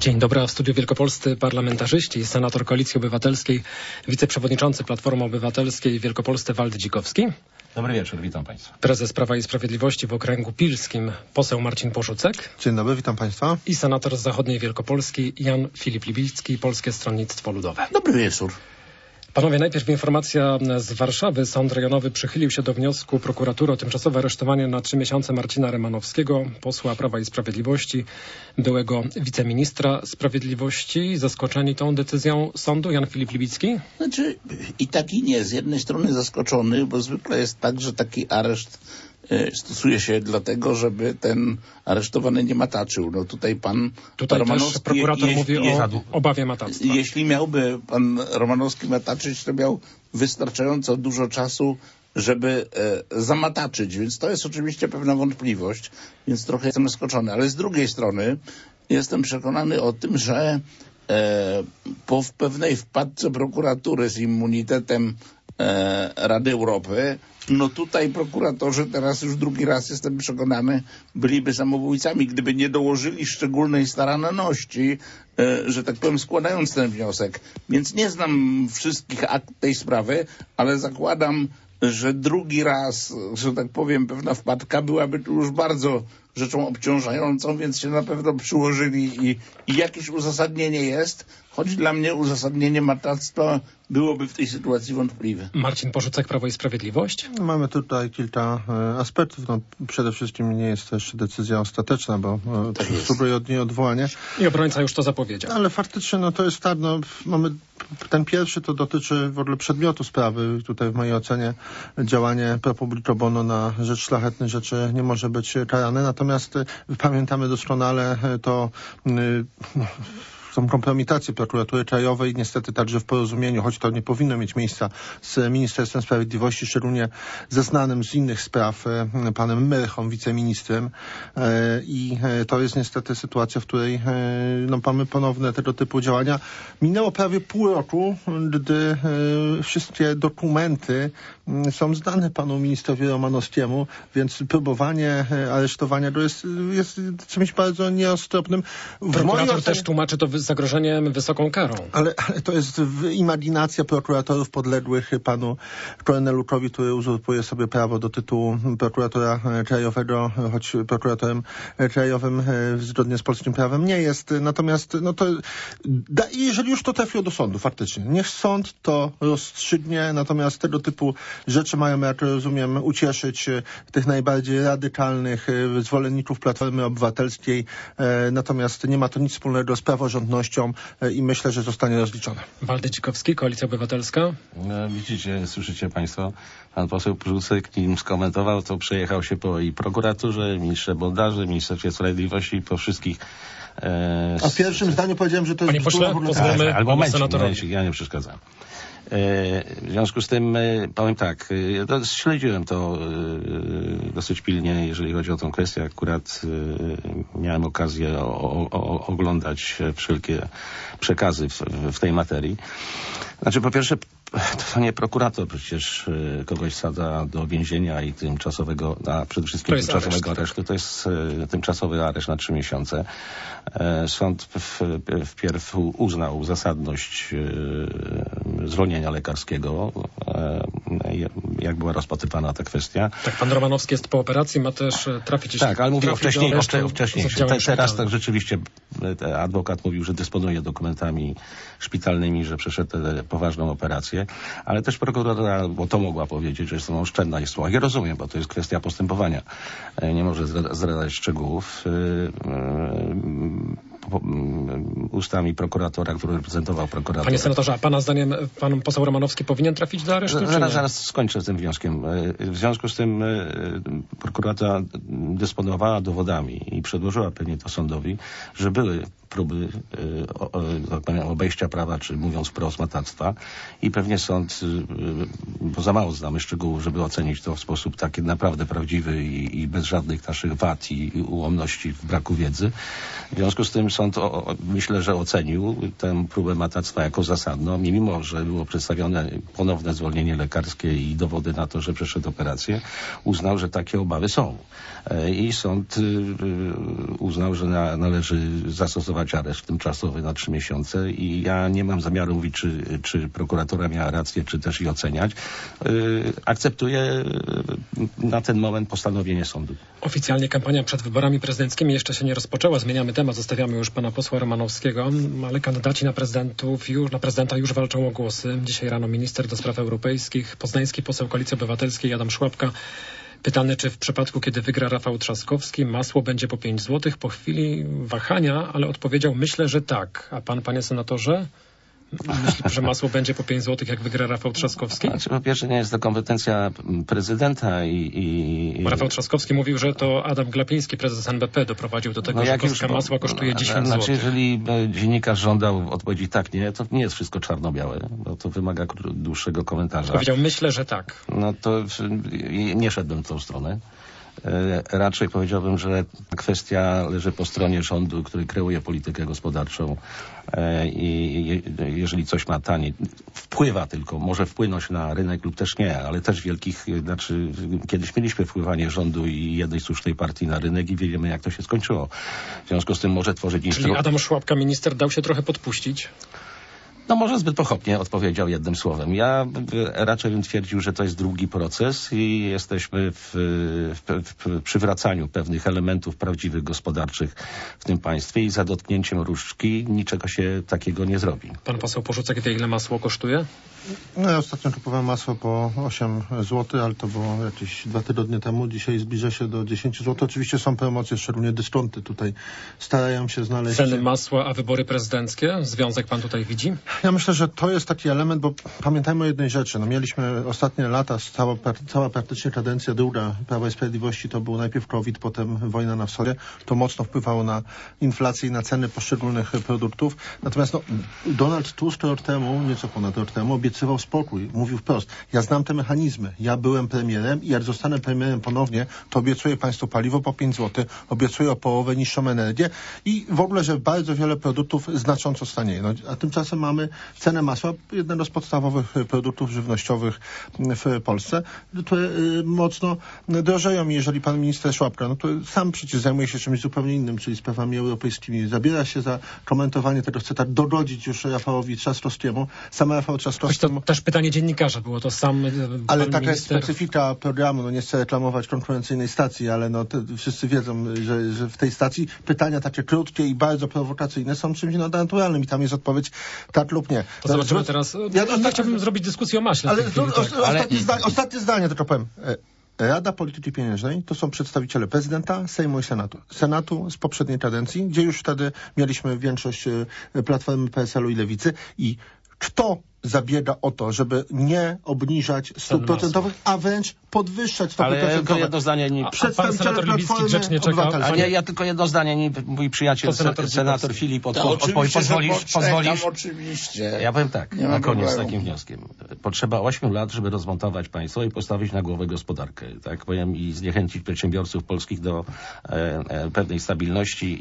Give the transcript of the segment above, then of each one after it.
Dzień dobry, a w studiu wielkopolscy parlamentarzyści, senator Koalicji Obywatelskiej, wiceprzewodniczący Platformy Obywatelskiej w Wielkopolsce Waldemar Dzikowski. Dobry wieczór, witam Państwa. Prezes Prawa i Sprawiedliwości w okręgu pilskim, poseł Marcin Porzucek. Dzień dobry, witam Państwa. I senator z zachodniej Wielkopolski Jan Filip Libicki, Polskie Stronnictwo Ludowe. Dobry wieczór. Panowie, najpierw informacja z Warszawy. Sąd rejonowy przychylił się do wniosku prokuratury o tymczasowe aresztowanie na 3 miesiące Marcina Rymanowskiego, posła Prawa i Sprawiedliwości, byłego wiceministra sprawiedliwości. Zaskoczeni tą decyzją sądu? Jan Filip Libicki? Znaczy i tak i nie. Z jednej strony zaskoczony, bo zwykle jest tak, że taki areszt stosuje się dlatego, żeby ten aresztowany nie mataczył. No tutaj pan Romanowski... też prokurator mówi o obawie matactwa. Jeśli miałby pan Romanowski mataczyć, to miał wystarczająco dużo czasu, żeby zamataczyć. Więc to jest oczywiście pewna wątpliwość, więc trochę jestem zaskoczony. Ale z drugiej strony jestem przekonany o tym, że po pewnej wpadce prokuratury z immunitetem Rady Europy, no tutaj prokuratorzy teraz już drugi raz, jestem przekonany, byliby samobójcami, gdyby nie dołożyli szczególnej staranności, że tak powiem, składając ten wniosek. Więc nie znam wszystkich akt tej sprawy, ale zakładam, że drugi raz, że tak powiem, pewna wpadka byłaby tu już bardzo rzeczą obciążającą, więc się na pewno przyłożyli i jakieś uzasadnienie jest, choć dla mnie uzasadnienie matactwa byłoby w tej sytuacji wątpliwe. Marcin Porzucek, Prawo i Sprawiedliwość? Mamy tutaj kilka aspektów. No, przede wszystkim nie jest też decyzja ostateczna, bo spróbuję od niej odwołanie. I obrońca już to zapowiedział. Ale faktycznie no, to jest tak, no, mamy ten pierwszy to dotyczy w ogóle przedmiotu sprawy. Tutaj w mojej ocenie działanie pro publico bono na rzecz szlachetnej rzeczy nie może być karane. Natomiast pamiętamy doskonale to są kompromitacje prokuratury krajowej, niestety także w porozumieniu, choć to nie powinno mieć miejsca, z Ministerstwem Sprawiedliwości, szczególnie ze znanym z innych spraw panem Myrchą, wiceministrem. I to jest niestety sytuacja, w której no, mamy ponowne tego typu działania. Minęło prawie pół roku, gdy wszystkie dokumenty są znane panu ministrowi Romanowskiemu, więc próbowanie aresztowania to jest czymś bardzo nieostropnym. Prokurator też tłumaczy to zagrożeniem wysoką karą. Ale to jest imaginacja prokuratorów podległych panu Kornelukowi, który uzurpuje sobie prawo do tytułu prokuratora krajowego, choć prokuratorem krajowym zgodnie z polskim prawem nie jest. Natomiast no to jeżeli już to trafiło do sądu faktycznie, niech sąd to rozstrzygnie, natomiast tego typu rzeczy mają, jak rozumiem, ucieszyć tych najbardziej radykalnych zwolenników Platformy Obywatelskiej, natomiast nie ma to nic wspólnego z praworządnością i myślę, że zostanie rozliczone. Waldemar Dzikowski, Koalicja Obywatelska. No, widzicie, słyszycie Państwo, pan poseł Porzucek nim skomentował, to przejechał się po i prokuraturze, ministrze Bondarzy, Ministerstwie Sprawiedliwości, po wszystkich... A w pierwszym zdaniu powiedziałem, że to jest... Panie pośle, pozwólmy panu senatorowi. Ja nie przeszkadzam. W związku z tym powiem tak, ja śledziłem to dosyć pilnie, jeżeli chodzi o tę kwestię. Akurat miałem okazję oglądać wszelkie przekazy w tej materii. Znaczy, po pierwsze, to nie prokurator przecież kogoś sadza do więzienia i tymczasowego, a przede wszystkim tymczasowego aresztu. To jest tymczasowy areszt na 3 miesiące. Sąd wpierw uznał zasadność zwolnienia lekarskiego, jak była rozpatrywana ta kwestia. Tak, pan Romanowski jest po operacji, ma też trafić... Tak, ale mówię o wcześniejszym. Teraz tak rzeczywiście adwokat mówił, że dysponuje dokumentami szpitalnymi, że przeszedł poważną operację, ale też prokuratura, bo to mogła powiedzieć, że jest to oszczędna i słowa. Ja rozumiem, bo to jest kwestia postępowania. Nie może zdradzać szczegółów. Ustami prokuratora, który reprezentował prokuratora. Panie senatorze, a pana zdaniem pan poseł Romanowski powinien trafić do aresztu? Zaraz skończę z tym wnioskiem. W związku z tym prokuratura dysponowała dowodami i przedłożyła pewnie to sądowi, że były próby obejścia prawa, czy mówiąc wprost matactwa, i pewnie sąd, bo za mało znamy szczegółów, żeby ocenić to w sposób taki naprawdę prawdziwy i bez żadnych naszych wad i ułomności w braku wiedzy. W związku z tym sąd myślę, że ocenił tę próbę matactwa jako zasadną, mimo że było przedstawione ponowne zwolnienie lekarskie i dowody na to, że przeszedł operację, uznał, że takie obawy są. I sąd uznał, że należy zastosować nałożyć areszt tymczasowy na 3 miesiące i ja nie mam zamiaru mówić, czy prokuratura miała rację, czy też i oceniać. Akceptuję na ten moment postanowienie sądu. Oficjalnie kampania przed wyborami prezydenckimi jeszcze się nie rozpoczęła. Zmieniamy temat, zostawiamy już pana posła Romanowskiego, ale kandydaci na prezydenta już walczą o głosy. Dzisiaj rano minister do spraw europejskich, poznański poseł Koalicji Obywatelskiej Adam Szłapka, pytany, czy w przypadku, kiedy wygra Rafał Trzaskowski, masło będzie po 5 zł. Po chwili wahania, ale odpowiedział, myślę, że tak. A pan, panie senatorze? Myśli, że masło będzie po 5 zł, jak wygra Rafał Trzaskowski? Znaczy, po pierwsze, nie jest to kompetencja prezydenta Rafał Trzaskowski mówił, że to Adam Glapiński, prezes NBP, doprowadził do tego, że kostka masła kosztuje 10 zł. Znaczy, jeżeli dziennikarz żądał odpowiedzi tak, nie, to nie jest wszystko czarno-białe, bo to wymaga dłuższego komentarza. Powiedział, myślę, że tak. No to nie szedłbym w tą stronę. Raczej powiedziałbym, że kwestia leży po stronie rządu, który kreuje politykę gospodarczą i jeżeli coś ma taniej, wpływa tylko, może wpłynąć na rynek lub też nie, ale też wielkich, znaczy kiedyś mieliśmy wpływanie rządu i jednej słusznej partii na rynek i wiemy, jak to się skończyło. W związku z tym może tworzyć Czyli Adam Szłapka, minister, dał się trochę podpuścić? No może zbyt pochopnie odpowiedział jednym słowem. Ja raczej bym twierdził, że to jest długi proces i jesteśmy w przywracaniu pewnych elementów prawdziwych, gospodarczych w tym państwie i za dotknięciem różdżki niczego się takiego nie zrobi. Pan poseł Porzucek wie, ile masło kosztuje? No ja ostatnio kupowałem masło po 8 zł, ale to było jakieś 2 tygodnie temu. Dzisiaj zbliża się do 10 zł. Oczywiście są promocje, szczególnie dyskonty tutaj starają się znaleźć. Ceny masła, a wybory prezydenckie? Związek pan tutaj widzi? Ja myślę, że to jest taki element, bo pamiętajmy o jednej rzeczy. No mieliśmy ostatnie lata, cała praktycznie kadencja druga Prawa i Sprawiedliwości, to był najpierw COVID, potem wojna na wschodzie. To mocno wpływało na inflację i na ceny poszczególnych produktów. Natomiast Donald Tusk rok temu, nieco ponad rok temu, obiecywał spokój. Mówił wprost, ja znam te mechanizmy. Ja byłem premierem i jak zostanę premierem ponownie, to obiecuję państwu paliwo po 5 zł, obiecuję o połowę niższą energię i w ogóle, że bardzo wiele produktów znacząco stanieje. No, a tymczasem mamy cenę masła, jednego z podstawowych produktów żywnościowych w Polsce, które mocno drożeją. Jeżeli pan minister Szłapka, no to sam przecież zajmuje się czymś zupełnie innym, czyli sprawami europejskimi. Zabiera się za komentowanie tego, chce tak dogodzić już Rafałowi Trzaskowskiemu. Sam Rafał Trzaskowski... To też pytanie dziennikarza było, to sam ale taka jest specyfika programu, no nie chcę reklamować konkurencyjnej stacji, ale no wszyscy wiedzą, że w tej stacji pytania takie krótkie i bardzo prowokacyjne są czymś naturalnym i tam jest odpowiedź tak lub nie. To zobaczymy teraz. Ja chciałbym zrobić dyskusję o maśle. Ostatnie zdanie tylko powiem. Rada Polityki Pieniężnej to są przedstawiciele prezydenta, Sejmu i Senatu. Senatu z poprzedniej kadencji, gdzie już wtedy mieliśmy większość Platformy, PSL-u i Lewicy i kto zabiega o to, żeby nie obniżać stóp procentowych, a wręcz podwyższać stopy procentowe. Ale tylko jedno zdanie. Pan senator Libicki grzecznie czeka. Ja tylko jedno zdanie. Mój przyjaciel, senator Filip, pozwolisz? Oczywiście. Ja powiem tak, na koniec z takim wnioskiem. Potrzeba 8 lat, żeby rozmontować państwo i postawić na głowę gospodarkę, tak powiem, i zniechęcić przedsiębiorców polskich do pewnej stabilności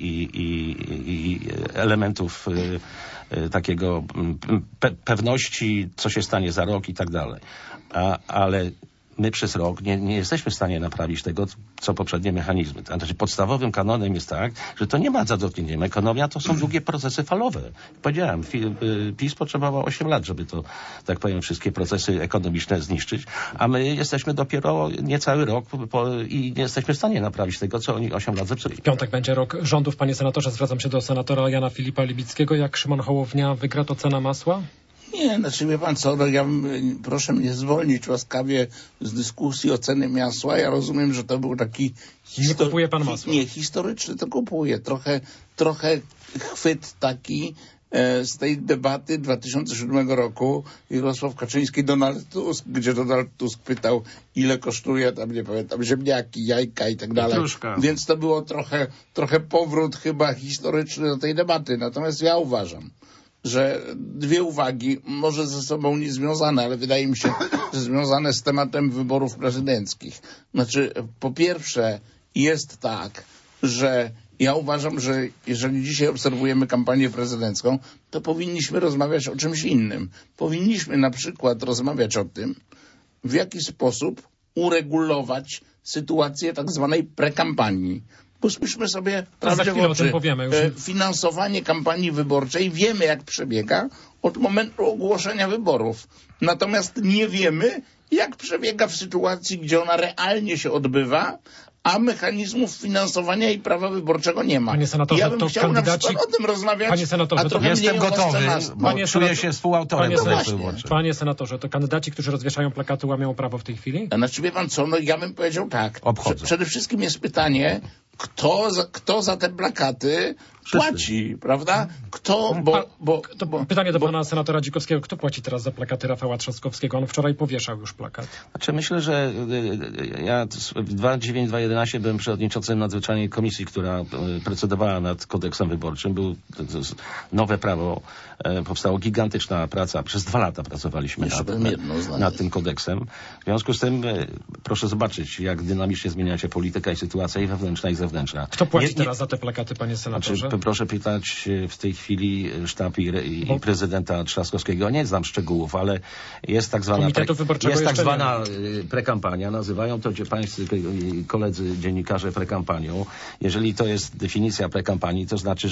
i elementów takiego pewności, co się stanie za rok i tak dalej. Ale my przez rok nie jesteśmy w stanie naprawić tego, co poprzednie mechanizmy. Znaczy podstawowym kanonem jest tak, że to nie ma za dotknięciem. Ekonomia to są długie procesy falowe. powiedziałem, PiS potrzebował 8 lat, żeby to, tak powiem, wszystkie procesy ekonomiczne zniszczyć, a my jesteśmy dopiero niecały rok i nie jesteśmy w stanie naprawić tego, co oni 8 lat zepsuli. W piątek będzie rok rządów, panie senatorze. Zwracam się do senatora Jana Filipa Libickiego. Jak Szymon Hołownia wygra, to cena masła? Nie, znaczy wie pan co, proszę mnie zwolnić łaskawie z dyskusji o cenie masła. Ja rozumiem, że to był taki... Nie kupuje pan masła? Nie, historyczny to kupuje. Trochę chwyt taki z tej debaty 2007 roku Jarosław Kaczyński, Donald Tusk, gdzie Donald Tusk pytał, ile kosztuje, tam nie pamiętam, ziemniaki, jajka i tak dalej. Więc to było trochę powrót chyba historyczny do tej debaty. Natomiast ja uważam, że dwie uwagi, może ze sobą nie związane, ale wydaje mi się, że związane z tematem wyborów prezydenckich. Znaczy, po pierwsze jest tak, że ja uważam, że jeżeli dzisiaj obserwujemy kampanię prezydencką, to powinniśmy rozmawiać o czymś innym. Powinniśmy na przykład rozmawiać o tym, w jaki sposób uregulować sytuację tak zwanej prekampanii. Bo spójrzmy sobie za prawdzie w chwilę o oczy. tym powiemy już. Finansowanie kampanii wyborczej wiemy, jak przebiega od momentu ogłoszenia wyborów. Natomiast nie wiemy, jak przebiega w sytuacji, gdzie ona realnie się odbywa, a mechanizmów finansowania i prawa wyborczego nie ma. Panie senatorze, ja bym to chciał kandydaci... na przykład o tym rozmawiać, Panie senatorze, a trochę Jestem mniej o gotowy, mecenastu. bo czuję się współautorem Panie kodeksu senatorze. wyborczego. Panie senatorze, to kandydaci, którzy rozwieszają plakaty, łamią prawo w tej chwili? Znaczy, wie pan co, no ja bym powiedział tak. Obchodzą. Przede wszystkim jest pytanie, kto za te plakaty płaci, prawda? Kto, Pytanie do pana senatora Dzikowskiego. Kto płaci teraz za plakaty Rafała Trzaskowskiego? On wczoraj powieszał już plakat. Znaczy myślę, że ja w 2009-2011 byłem przewodniczącym nadzwyczajnej komisji, która procedowała nad kodeksem wyborczym. Było nowe prawo, powstała gigantyczna praca. Przez 2 lata pracowaliśmy nad tym kodeksem. W związku z tym proszę zobaczyć, jak dynamicznie zmienia się polityka i sytuacja i wewnętrzna i zewnętrzna. Kto płaci teraz za te plakaty, panie senatorze? Znaczy, proszę pytać w tej chwili sztab i prezydenta Trzaskowskiego. Nie znam szczegółów, ale jest tak zwana prekampania. Nazywają to pańscy koledzy dziennikarze prekampanią. Jeżeli to jest definicja prekampanii, to znaczy,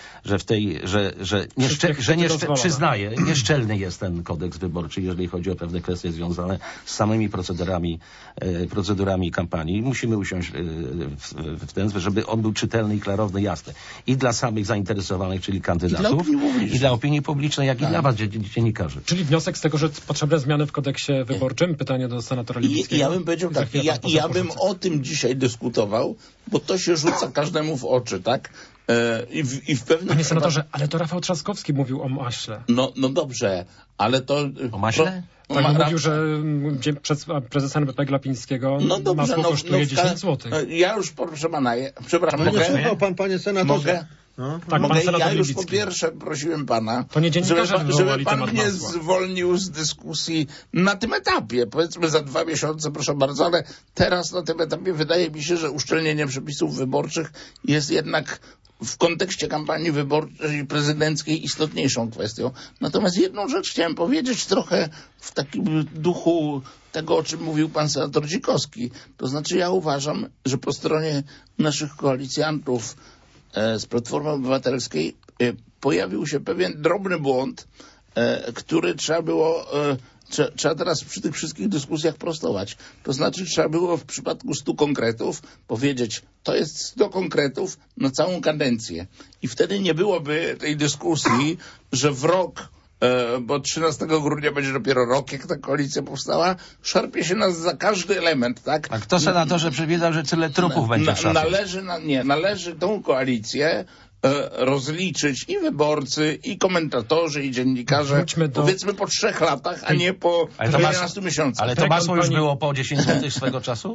przyznaję, nieszczelny jest ten kodeks wyborczy, jeżeli chodzi o pewne kwestie związane z samymi procedurami kampanii. Musimy usiąść w ten, żeby on był czytelny i klarowny, jasny. I dla samych zainteresowanych, czyli kandydatów, i dla opinii publicznej, jak i dla was, dziennikarzy. Czyli wniosek z tego, że potrzebne zmiany w kodeksie wyborczym? Pytanie do senatora Lewickiego. Ja bym powiedział tak, ja bym o tym dzisiaj dyskutował, bo to się rzuca każdemu w oczy, tak? I w pewnym Panie senatorze, ale to Rafał Trzaskowski mówił o maśle. No dobrze, ale to... O maśle? Tak, mówił, że przez prezesa NBP Glapińskiego masło kosztuje 10 zł. Ja już, proszę pana, przepraszam, mogę? Nie słuchał pan, panie senatorze. Mogę? No, tak, mogę? pan senator Ja już Lewicki. po pierwsze prosiłem pana, to nie dziennikarze żeby pan mnie zwolnił z dyskusji na tym etapie. Powiedzmy za 2 miesiące, proszę bardzo, ale teraz na tym etapie wydaje mi się, że uszczelnienie przepisów wyborczych jest jednak w kontekście kampanii wyborczej prezydenckiej istotniejszą kwestią. Natomiast jedną rzecz chciałem powiedzieć trochę w takim duchu tego, o czym mówił pan senator Dzikowski. To znaczy ja uważam, że po stronie naszych koalicjantów z Platformy Obywatelskiej pojawił się pewien drobny błąd, który trzeba teraz przy tych wszystkich dyskusjach prostować. To znaczy trzeba było w przypadku 100 konkretów powiedzieć, to jest 100 konkretów na całą kadencję. I wtedy nie byłoby tej dyskusji, że w rok, bo 13 grudnia będzie dopiero rok, jak ta koalicja powstała, szarpie się nas za każdy element, tak? A kto senatorze przewidział, że tyle trupów będzie szarpać? Należy tą koalicję rozliczyć i wyborcy, i komentatorzy, i dziennikarze, powiedzmy po 3 latach, a nie po 11 miesiącach. Ale to masło już było po 10 zł swego czasu?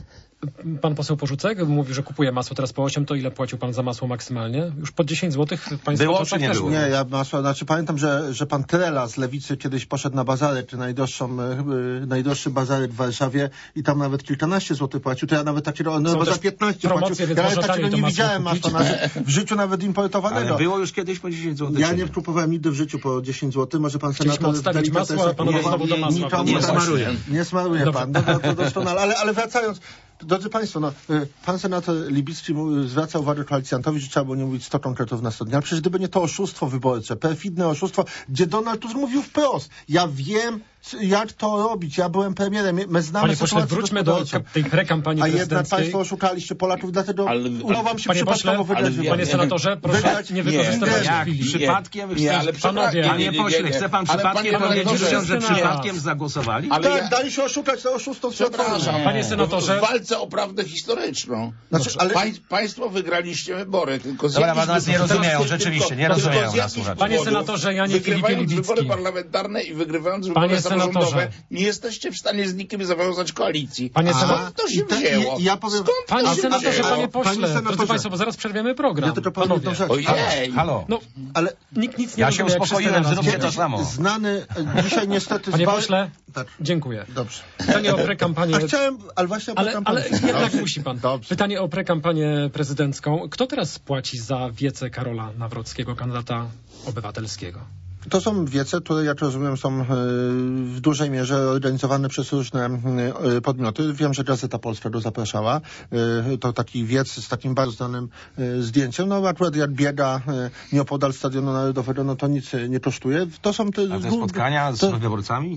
Pan poseł Porzucek mówi, że kupuje masło teraz po 8, to ile płacił pan za masło maksymalnie? Już po 10 zł państwo było, czy nie było? Nie, ja masło, znaczy pamiętam, że pan Trela z Lewicy kiedyś poszedł na bazarek, najdroższy bazarek w Warszawie i tam nawet kilkanaście złotych płacił, to ja nawet takiego, bo za 15 płacił. Ja nawet takiego nie widziałem masła, w życiu nawet importowanego. Ale było już kiedyś po 10 zł. Ja nie kupowałem nigdy w życiu po 10 zł, może pan senator odstawić masło, a pan znowu do masła. Nie smaruje pan, to doskonale, ale wracając, drodzy państwo, pan senator Libicki zwraca uwagę koalicjantowi, że trzeba było nie mówić 100 konkretów na 100 dni. Ale przecież gdyby nie to oszustwo wyborcze, perfidne oszustwo, gdzie Donald Tusk mówił wprost, ja wiem, jak to robić, ja byłem premierem, my znamy Panie pośle, wróćmy do tej prekampanii prezydenckiej. A jednak państwo oszukaliście Polaków, dlatego udało wam się przypadkowo wygrać. Panie senatorze, proszę nie wykorzystywać chwili. Przypadkiem? Panie pośle, chce pan przypadkiem powiedzieć, że przypadkiem zagłosowali? Tak, dali się oszukać, to oszustwo przepraszam. Panie senatorze, w walce o prawdę historyczną. Państwo wygraliście wybory, tylko z Dobra, nas nie rozumieją, rzeczywiście, nie rozumieją nas. Panie senatorze, ja nie Filipie Libicki. Wybory parlamentarne i wygrywając wybory samorządowe, nie jesteście w stanie z nikim zawiązać koalicji. Panie senatorze, to się wzięło? Panie senatorze, panie pośle, drodzy państwo, bo zaraz przerwiemy program. Ja tylko powiem jedną rzecz. Halo. No, ale nikt nic nie ja się uspokoiłem, zróbcie to samo. Znany dzisiaj niestety... Panie pośle, dziękuję. Dobrze. Pytanie o prekampanię... ale właśnie o prekampanię. Ale jednak musi pan. Dobrze. Pytanie o prekampanię prezydencką. Kto teraz płaci za wiecę Karola Nawrockiego, kandydata obywatelskiego? To są wiece, które, jak rozumiem, są w dużej mierze organizowane przez różne podmioty. Wiem, że Gazeta Polska go zapraszała. To taki wiec z takim bardzo znanym zdjęciem. No akurat jak biega nieopodal Stadionu Narodowego, no to nic nie kosztuje. To są A te spotkania z wyborcami?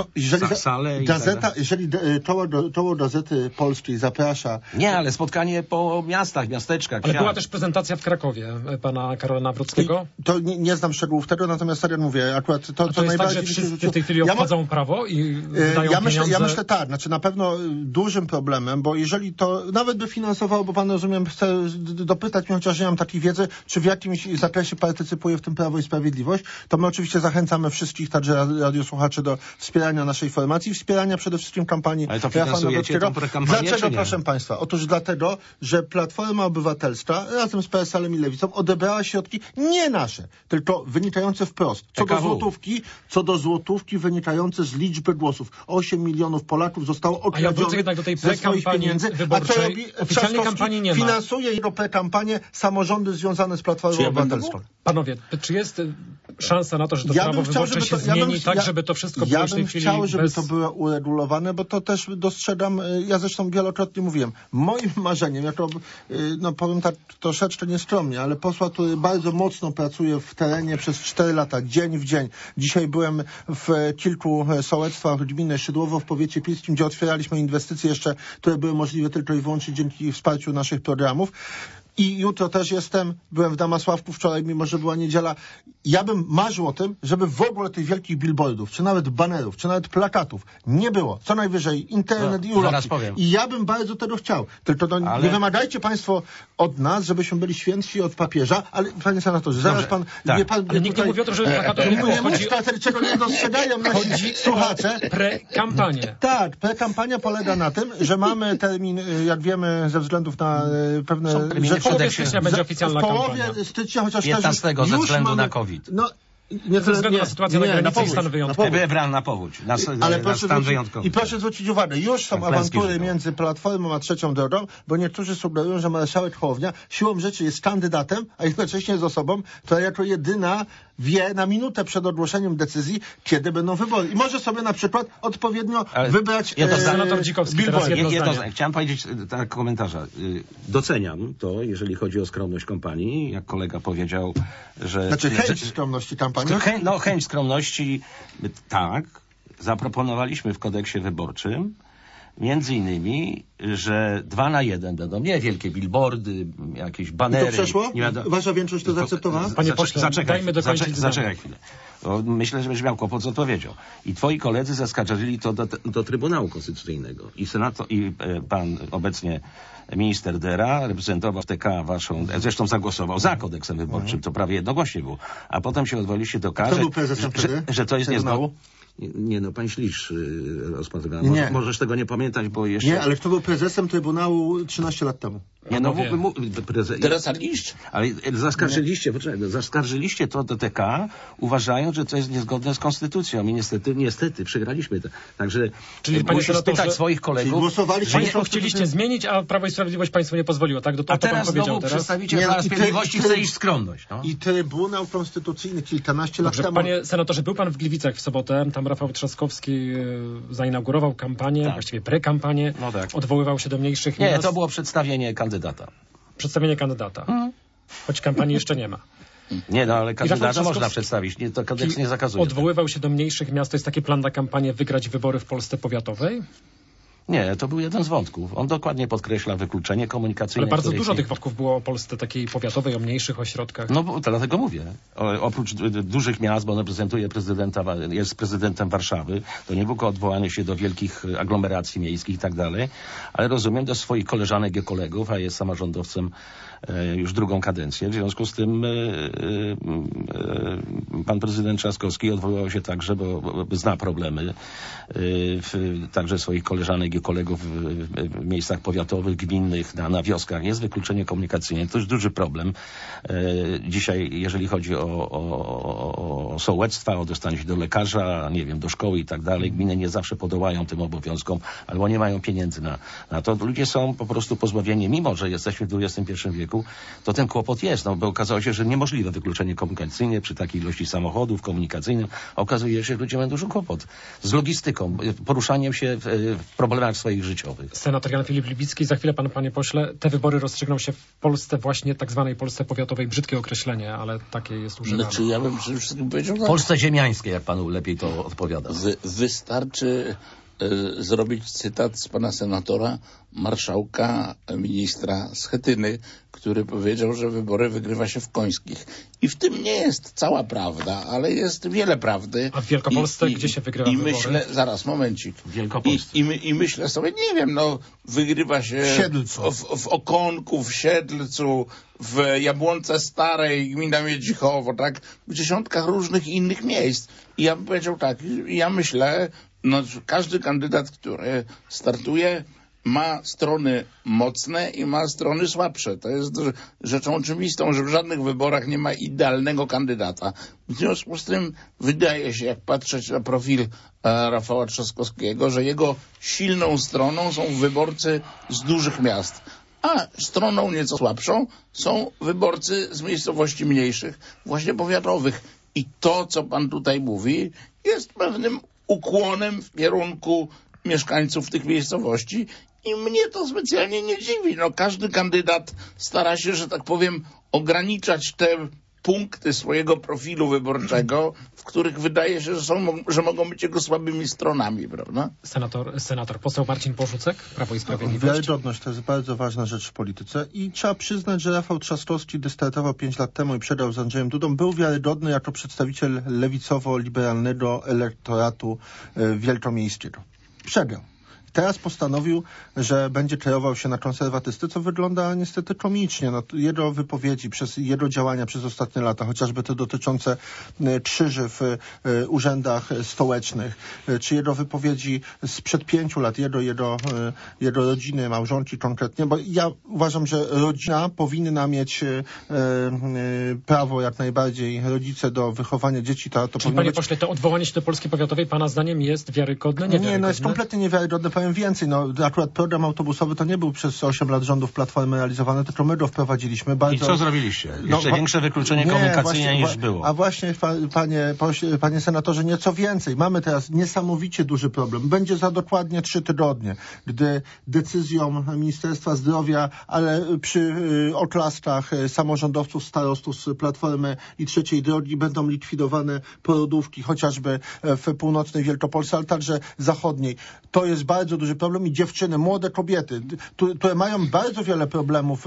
Sale jeżeli czoło Gazety Polskiej zaprasza... Nie, ale spotkanie po miastach, miasteczkach. Ale była też prezentacja w Krakowie pana Karola Nawrockiego. To nie znam szczegółów tego, natomiast tak jak mówię, akurat to co najbardziej... Tak, że wszyscy w tej chwili obchodzą prawo i dają pieniądze? Ja myślę tak, znaczy na pewno dużym problemem, bo jeżeli to nawet by finansowało, bo pan, rozumiem, chce dopytać mnie, chociaż nie mam takiej wiedzy, czy w jakimś zakresie partycypuje w tym Prawo i Sprawiedliwość, to my oczywiście zachęcamy wszystkich, także radiosłuchaczy, do wspierania naszej formacji, wspierania przede wszystkim kampanii Rafała Nawrockiego. Dlaczego, proszę państwa? Otóż dlatego, że Platforma Obywatelska razem z PSL-em i Lewicą odebrała środki nie nasze, tylko wynikające wprost. Co do złotówki wynikające z liczby głosów. 8 milionów Polaków zostało okradzionych jednak do tej ze swoich pieniędzy. A co robi kampanii nie ma. Finansuje jego prekampanię samorządy związane z Platformą Obywatelską. Panowie, czy jest szansa na to, że to prawo wyborcze się zmieni tak, żeby to wszystko było w tej chwili chciał, żeby to było uregulowane, bo to też dostrzegam, ja zresztą wielokrotnie mówiłem, moim marzeniem, jako, no powiem tak troszeczkę nieskromnie, ale posła, który bardzo mocno pracuje w terenie przez 4 lata, dzień w dzień. Dzisiaj byłem w kilku sołectwach gminy Szydłowo w powiecie pilskim, gdzie otwieraliśmy inwestycje jeszcze, które były możliwe tylko i wyłącznie dzięki wsparciu naszych programów. I jutro też byłem w Damasławku wczoraj, mimo że była niedziela. Ja bym marzył o tym, żeby w ogóle tych wielkich billboardów, czy nawet banerów, czy nawet plakatów nie było. Co najwyżej internet i ulotki. I ja bym bardzo tego chciał. Tylko nie wymagajcie państwo od nas, żebyśmy byli świętsi od papieża, ale panie senatorze, zaraz pan... Ale nikt nie mówi o tym, że plakatów nie było. Czego nie dostrzegają nasi słuchacze. Pre-kampanię. Tak, pre-kampania polega na tym, że mamy termin, jak wiemy, ze względów na pewne rzeczy. W połowie stycznia będzie oficjalna kampania. W połowie stycznia, chociaż 15 ze względu na COVID. Ze względu na sytuację na granicy i stan wyjątkowy. Na powódź. Na stan wyjątkowy. I proszę zwrócić uwagę, już są awantury między Platformą a Trzecią Drogą, bo niektórzy sugerują, że marszałek Hołownia siłą rzeczy jest kandydatem, a jednocześnie jest osobą, która jako jedyna wie na minutę przed ogłoszeniem decyzji, kiedy będą wybory. I może sobie na przykład odpowiednio wybrać senator Dzikowski. Chciałem powiedzieć tak komentarza. Doceniam to, jeżeli chodzi o skromność kampanii, jak kolega powiedział, że... Znaczy chęć skromności kampanii? Chęć skromności, tak. Zaproponowaliśmy w kodeksie wyborczym między innymi, że 2 na 1 będą nie wielkie billboardy, jakieś banery. I to przeszło? Wasza większość to zaakceptowała? Panie pośle, dajmy dokończyć. Zaczekaj chwilę. Bo myślę, że będziesz miał kłopot z odpowiedzią. I twoi koledzy zaskarżyli to do Trybunału Konstytucyjnego. I pan obecnie minister Dera reprezentował w TK waszą, zresztą zagłosował za kodeksem wyborczym, to prawie jednogłośnie było. A potem się odwołaliście do K, że to jest niezgodne. Nie, pan Ślisz rozpatrywany. Możesz tego nie pamiętać, bo jeszcze... Nie, ale kto był prezesem Trybunału 13 lat temu? Teresa Liszcz? Ale zaskarżyliście to do TK, uważając, że to jest niezgodne z konstytucją i niestety przegraliśmy to. Także musisz spytać swoich kolegów. Państwo chcieliście zmienić, a Prawo i Sprawiedliwość państwu nie pozwoliło, tak? A teraz znowu przedstawiciel Prawa i Sprawiedliwości chce iść skromność. I Trybunał Konstytucyjny kilkanaście lat temu... Panie senatorze, był pan w Gliwicach w sobotę, tam Rafał Trzaskowski zainaugurował kampanię, właściwie prekampanię, odwoływał się do mniejszych miast. Nie, to było przedstawienie kandydata. Przedstawienie kandydata. Choć kampanii jeszcze nie ma. Nie, ale kandydata można przedstawić. To kodeks nie zakazuje. Odwoływał się do mniejszych miast. To jest taki plan na kampanię wygrać wybory w Polsce powiatowej? Nie, to był jeden z wątków. On dokładnie podkreśla wykluczenie komunikacyjne. Ale bardzo dużo tych wątków było o Polsce takiej powiatowej, o mniejszych ośrodkach. No bo dlatego mówię. Oprócz dużych miast, bo on reprezentuje jest prezydentem Warszawy, to nie tylko odwołanie się do wielkich aglomeracji miejskich i tak dalej, ale rozumiem do swoich koleżanek i kolegów, a jest samorządowcem już drugą kadencję. W związku z tym pan prezydent Trzaskowski odwołał się także, bo zna problemy także swoich koleżanek i kolegów w miejscach powiatowych, gminnych, na wioskach. Jest wykluczenie komunikacyjne. To jest duży problem. Dzisiaj, jeżeli chodzi o sołectwa, o dostanie się do lekarza, nie wiem, do szkoły i tak dalej, gminy nie zawsze podołają tym obowiązkom, albo nie mają pieniędzy na to. Ludzie są po prostu pozbawieni, mimo że jesteśmy w XXI wieku, wieku, to ten kłopot jest, no bo okazało się, że niemożliwe wykluczenie komunikacyjne przy takiej ilości samochodów komunikacyjnych. Okazuje się, że ludzie mają duży kłopot z logistyką, poruszaniem się w problemach swoich życiowych. Senator Jan Filip Libicki, za chwilę pan, panie pośle, te wybory rozstrzygną się w Polsce właśnie tak zwanej Polsce powiatowej. Brzydkie określenie, ale takie jest używane. Znaczy ja bym przede wszystkim powiedział W Polsce ziemiańskiej, jak panu lepiej to odpowiada. Wystarczy zrobić cytat z pana senatora, marszałka, ministra Schetyny, który powiedział, że wybory wygrywa się w Końskich. I w tym nie jest cała prawda, ale jest wiele prawdy. A w Wielkopolsce gdzie się wygrywa wybory? Myślę, zaraz, momencik. W Wielkopolsce. I myślę sobie, nie wiem, no wygrywa się w Okonku, w Siedlcu, w Jabłonce Starej, gmina Miedzichowo, tak? W dziesiątkach różnych innych miejsc. I ja bym powiedział tak, ja myślę, no każdy kandydat, który startuje, ma strony mocne i ma strony słabsze. To jest rzeczą oczywistą, że w żadnych wyborach nie ma idealnego kandydata. W związku z tym wydaje się, jak patrzeć na profil Rafała Trzaskowskiego, że jego silną stroną są wyborcy z dużych miast, a stroną nieco słabszą są wyborcy z miejscowości mniejszych, właśnie powiatowych. I to, co pan tutaj mówi, jest pewnym ukłonem w kierunku mieszkańców tych miejscowości i mnie to specjalnie nie dziwi. No, każdy kandydat stara się, że tak powiem, ograniczać te punkty swojego profilu wyborczego, w których wydaje się, że mogą być jego słabymi stronami, prawda? Poseł Marcin Porzucek, Prawo i Sprawiedliwość. Wiarygodność to jest bardzo ważna rzecz w polityce i trzeba przyznać, że Rafał Trzaskowski, gdy startował 5 lat temu i przegrał z Andrzejem Dudą, był wiarygodny jako przedstawiciel lewicowo-liberalnego elektoratu wielkomiejskiego. Przegrał. Teraz postanowił, że będzie kierował się na konserwatystę, co wygląda niestety komicznie. No, jego wypowiedzi, jego działania przez ostatnie lata, chociażby te dotyczące krzyży w urzędach stołecznych, czy jego wypowiedzi sprzed 5 lat, jego rodziny, małżonki konkretnie, bo ja uważam, że rodzina powinna mieć prawo jak najbardziej, rodzice do wychowania dzieci. Czyli panie pośle, to odwołanie się do Polski Powiatowej pana zdaniem jest wiarygodne? Nie, no jest kompletnie niewiarygodne. Powiem więcej, no akurat program autobusowy to nie był przez 8 lat rządów Platformy realizowany, tylko my go wprowadziliśmy. Bardzo... I co zrobiliście? Jeszcze większe wykluczenie komunikacyjne niż było. A właśnie, panie senatorze, nieco więcej. Mamy teraz niesamowicie duży problem. Będzie za dokładnie 3 tygodnie, gdy decyzją Ministerstwa Zdrowia, ale przy oklaskach samorządowców, starostów z Platformy i Trzeciej Drogi będą likwidowane porodówki, chociażby w północnej Wielkopolsce, ale także zachodniej. To jest bardzo duży problem i dziewczyny, młode kobiety, które mają bardzo wiele problemów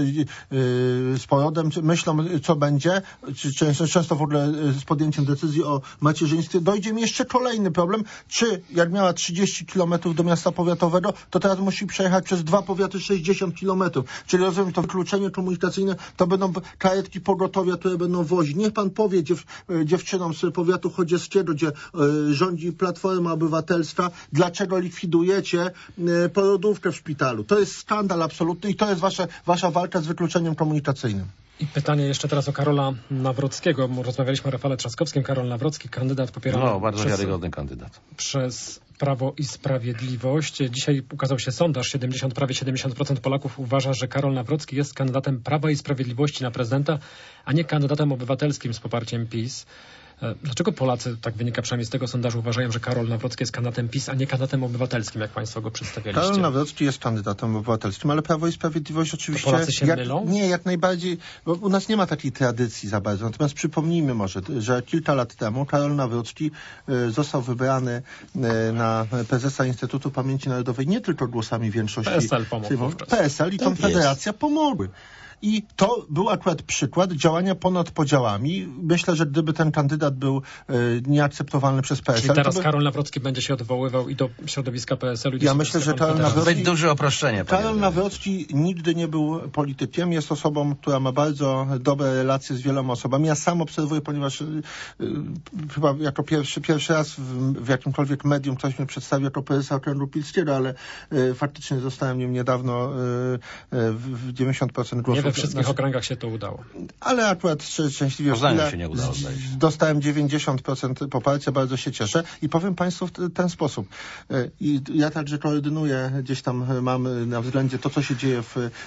z porodem, myślą, co będzie, często w ogóle z podjęciem decyzji o macierzyństwie, dojdzie mi jeszcze kolejny problem, czy jak miała 30 kilometrów do miasta powiatowego, to teraz musi przejechać przez 2 powiaty 60 kilometrów. Czyli rozumiem, to wykluczenie komunikacyjne, to będą karetki pogotowia, które będą wozić. Niech pan powie dziewczynom z powiatu chodzieckiego, gdzie rządzi Platforma Obywatelska, dlaczego likwidujecie porodówkę w szpitalu. To jest skandal absolutny i to jest wasza walka z wykluczeniem komunikacyjnym. I pytanie jeszcze teraz o Karola Nawrockiego. Rozmawialiśmy o Rafale Trzaskowskim. Karol Nawrocki, kandydat popierany bardzo wiarygodny kandydat. Przez Prawo i Sprawiedliwość. Dzisiaj ukazał się sondaż. Prawie 70% Polaków uważa, że Karol Nawrocki jest kandydatem Prawa i Sprawiedliwości na prezydenta, a nie kandydatem obywatelskim z poparciem PiS. Dlaczego Polacy, tak wynika przynajmniej z tego sondażu, uważają, że Karol Nawrocki jest kandydatem PiS, a nie kandydatem obywatelskim, jak państwo go przedstawialiście? Karol Nawrocki jest kandydatem obywatelskim, ale Prawo i Sprawiedliwość oczywiście... To Polacy się mylą? Nie, jak najbardziej, bo u nas nie ma takiej tradycji za bardzo. Natomiast przypomnijmy może, że kilka lat temu Karol Nawrocki został wybrany na prezesa Instytutu Pamięci Narodowej nie tylko głosami większości... PSL pomógł wówczas. PSL i Konfederacja pomogły. I to był akurat przykład działania ponad podziałami. Myślę, że gdyby ten kandydat był nieakceptowalny przez PSL... Czyli teraz Karol Nawrocki będzie się odwoływał i do środowiska PSL-u? Ja myślę, że Karol Nawrocki... duże uproszczenie. Karol Nawrocki nigdy nie był politykiem. Jest osobą, która ma bardzo dobre relacje z wieloma osobami. Ja sam obserwuję, ponieważ chyba jako pierwszy raz w jakimkolwiek medium ktoś mnie przedstawił jako prezesa Okręgu Pilskiego, ale faktycznie zostałem nim niedawno w 90% głosów we wszystkich okręgach się to udało. Ale akurat szczęśliwie się nie udało, dostałem 90% poparcia, bardzo się cieszę i powiem Państwu w ten sposób. I ja także koordynuję, gdzieś tam mam na względzie to, co się dzieje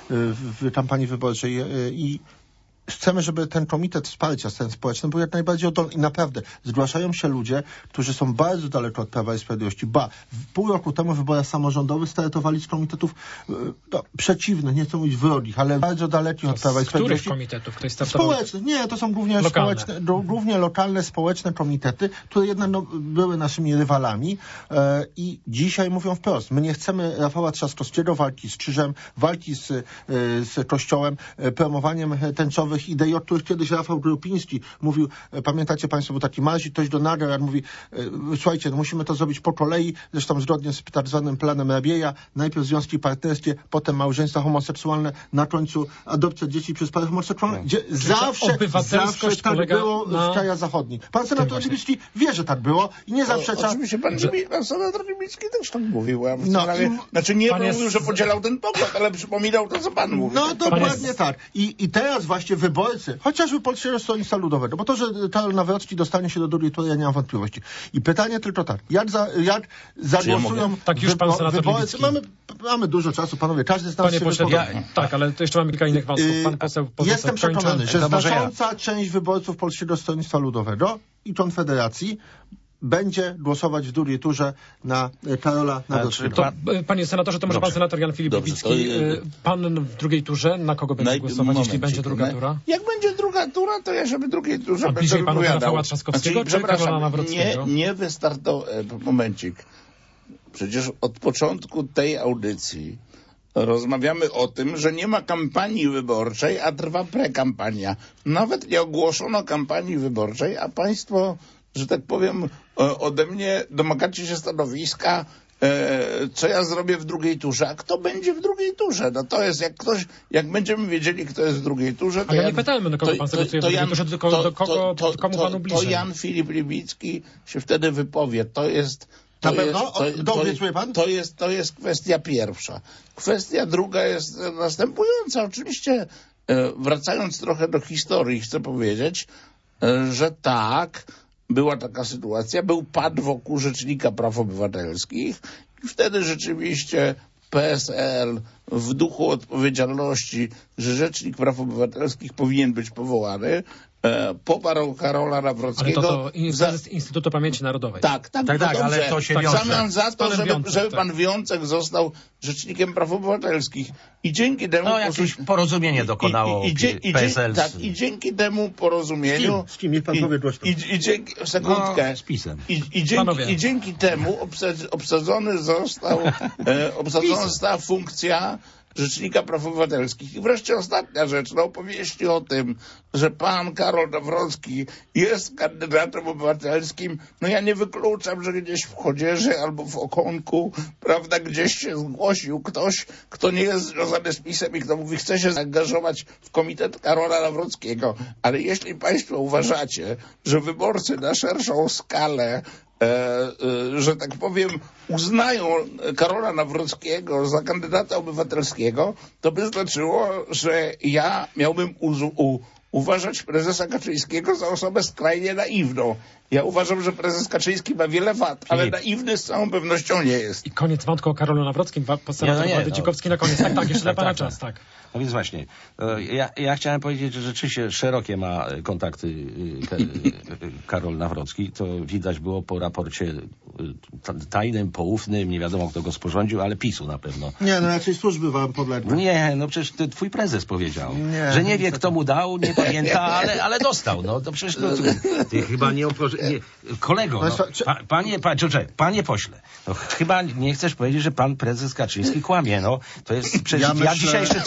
w kampanii wyborczej i chcemy, żeby ten komitet wsparcia społecznego był jak najbardziej oddolny i naprawdę zgłaszają się ludzie, którzy są bardzo daleko od Prawa i Sprawiedliwości. Pół roku temu w wyborach samorządowych startowali z komitetów przeciwnych, nie chcę mówić wrogich, ale bardzo dalekich od Prawa i Sprawiedliwości. Których komitetów? Ktoś startował? Społecznych. Nie, to są głównie głównie lokalne, społeczne komitety, które jednak były naszymi rywalami i dzisiaj mówią wprost. My nie chcemy Rafała Trzaskowskiego, walki z krzyżem, walki z Kościołem, promowaniem tęczowych idei, o których kiedyś Rafał Grupiński mówił, pamiętacie Państwo, był taki Mazi, ktoś do nagar, mówi, słuchajcie, musimy to zrobić po kolei, zresztą zgodnie z tak zwanym planem Rabieja, najpierw związki partnerskie, potem małżeństwa homoseksualne, na końcu adopcja dzieci przez pary homoseksualne, gdzie zawsze tak było w krajach zachodnich. Pan senator Rybicki wie, że tak było i nie zaprzecza. Oczywiście pan senator Rybicki też tak mówił. Znaczy nie mówił, że podzielał ten pogląd, ale przypominał to, co pan mówił. No dokładnie tak. I teraz właśnie wyborcy, chociażby Polskiego Stronnictwa Ludowego, bo to, że Karol Nawrocki dostanie się do drugiej tury, ja nie mam wątpliwości. I pytanie tylko tak, jak zagłosują wyborcy? Mamy dużo czasu, panowie, każdy z nas się wypowie. Tak, ale to jeszcze mamy kilka innych wątków. Pan poseł Jestem przekonany, że znacząca część wyborców Polskiego Stronnictwa Ludowego i Konfederacji będzie głosować w drugiej turze na Karola Nawrockiego. Panie senatorze, to może pan senator Jan Filip Rybicki. Pan w drugiej turze na kogo będzie głosować, jeśli będzie druga tura? Jak będzie druga tura, to ja żeby drugiej turze będę bliżej panu Rafała Trzaskowskiego czy Karola Nawrockiego? Nie wystartował... Momencik. Przecież od początku tej audycji rozmawiamy o tym, że nie ma kampanii wyborczej, a trwa prekampania. Nawet nie ogłoszono kampanii wyborczej, a państwo, że tak powiem, ode mnie domagacie się stanowiska, co ja zrobię w drugiej turze, a kto będzie w drugiej turze? No to jest, jak będziemy wiedzieli, kto jest w drugiej turze, to ale nie pytamy, do kogo pan sobie w drugiej turze, tylko komu panu bliżej. To Jan Filip Rybicki się wtedy wypowie. To jest kwestia pierwsza. Kwestia druga jest następująca. Oczywiście, wracając trochę do historii, chcę powiedzieć, że tak, była taka sytuacja, był pad wokół Rzecznika Praw Obywatelskich i wtedy rzeczywiście PSL w duchu odpowiedzialności, że Rzecznik Praw Obywatelskich powinien być powołany, poparł Karola Nawrockiego. Ale to prezes Instytutu Pamięci Narodowej. Tak, ale to się wiąże. W zamian za to, żeby pan Wiącek został Rzecznikiem Praw Obywatelskich. I dzięki temu... jakieś porozumienie dokonało PSL. Tak, i dzięki temu porozumieniu... Z kim? Niech pan powie głośno. Sekundkę. Z PiS-em. I dzięki temu obsadzona została funkcja Rzecznika Praw Obywatelskich. I wreszcie ostatnia rzecz, opowieści o tym, że pan Karol Nawrocki jest kandydatem obywatelskim. Ja nie wykluczam, że gdzieś w Chodzieży albo w Okonku, prawda, gdzieś się zgłosił ktoś, kto nie jest związany z PiS-em i kto mówi, chce się zaangażować w komitet Karola Nawrockiego. Ale jeśli państwo uważacie, że wyborcy na szerszą skalę że tak powiem, uznają Karola Nawrockiego za kandydata obywatelskiego, to by znaczyło, że ja miałbym uważać prezesa Kaczyńskiego za osobę skrajnie naiwną. Ja uważam, że prezes Kaczyński ma wiele wad, ale naiwny z całą pewnością nie jest. I koniec wątku o Karolu Nawrockim, senator Władysław Dzikowski na koniec. Tak, jeszcze dla pana czas, tak. No więc właśnie, ja chciałem powiedzieć, że rzeczywiście szerokie ma kontakty Karol Nawrocki. To widać było po raporcie tajnym, poufnym, nie wiadomo kto go sporządził, ale PiS-u na pewno. Nie, raczej służby wam podległe. Nie, przecież twój prezes powiedział, że nie wie kto mu dał, nie pamięta, ale dostał. To przecież ty chyba nie kolego, panie pośle, chyba nie chcesz powiedzieć, że pan prezes Kaczyński kłamie. To jest przecież ja dzisiaj jeszcze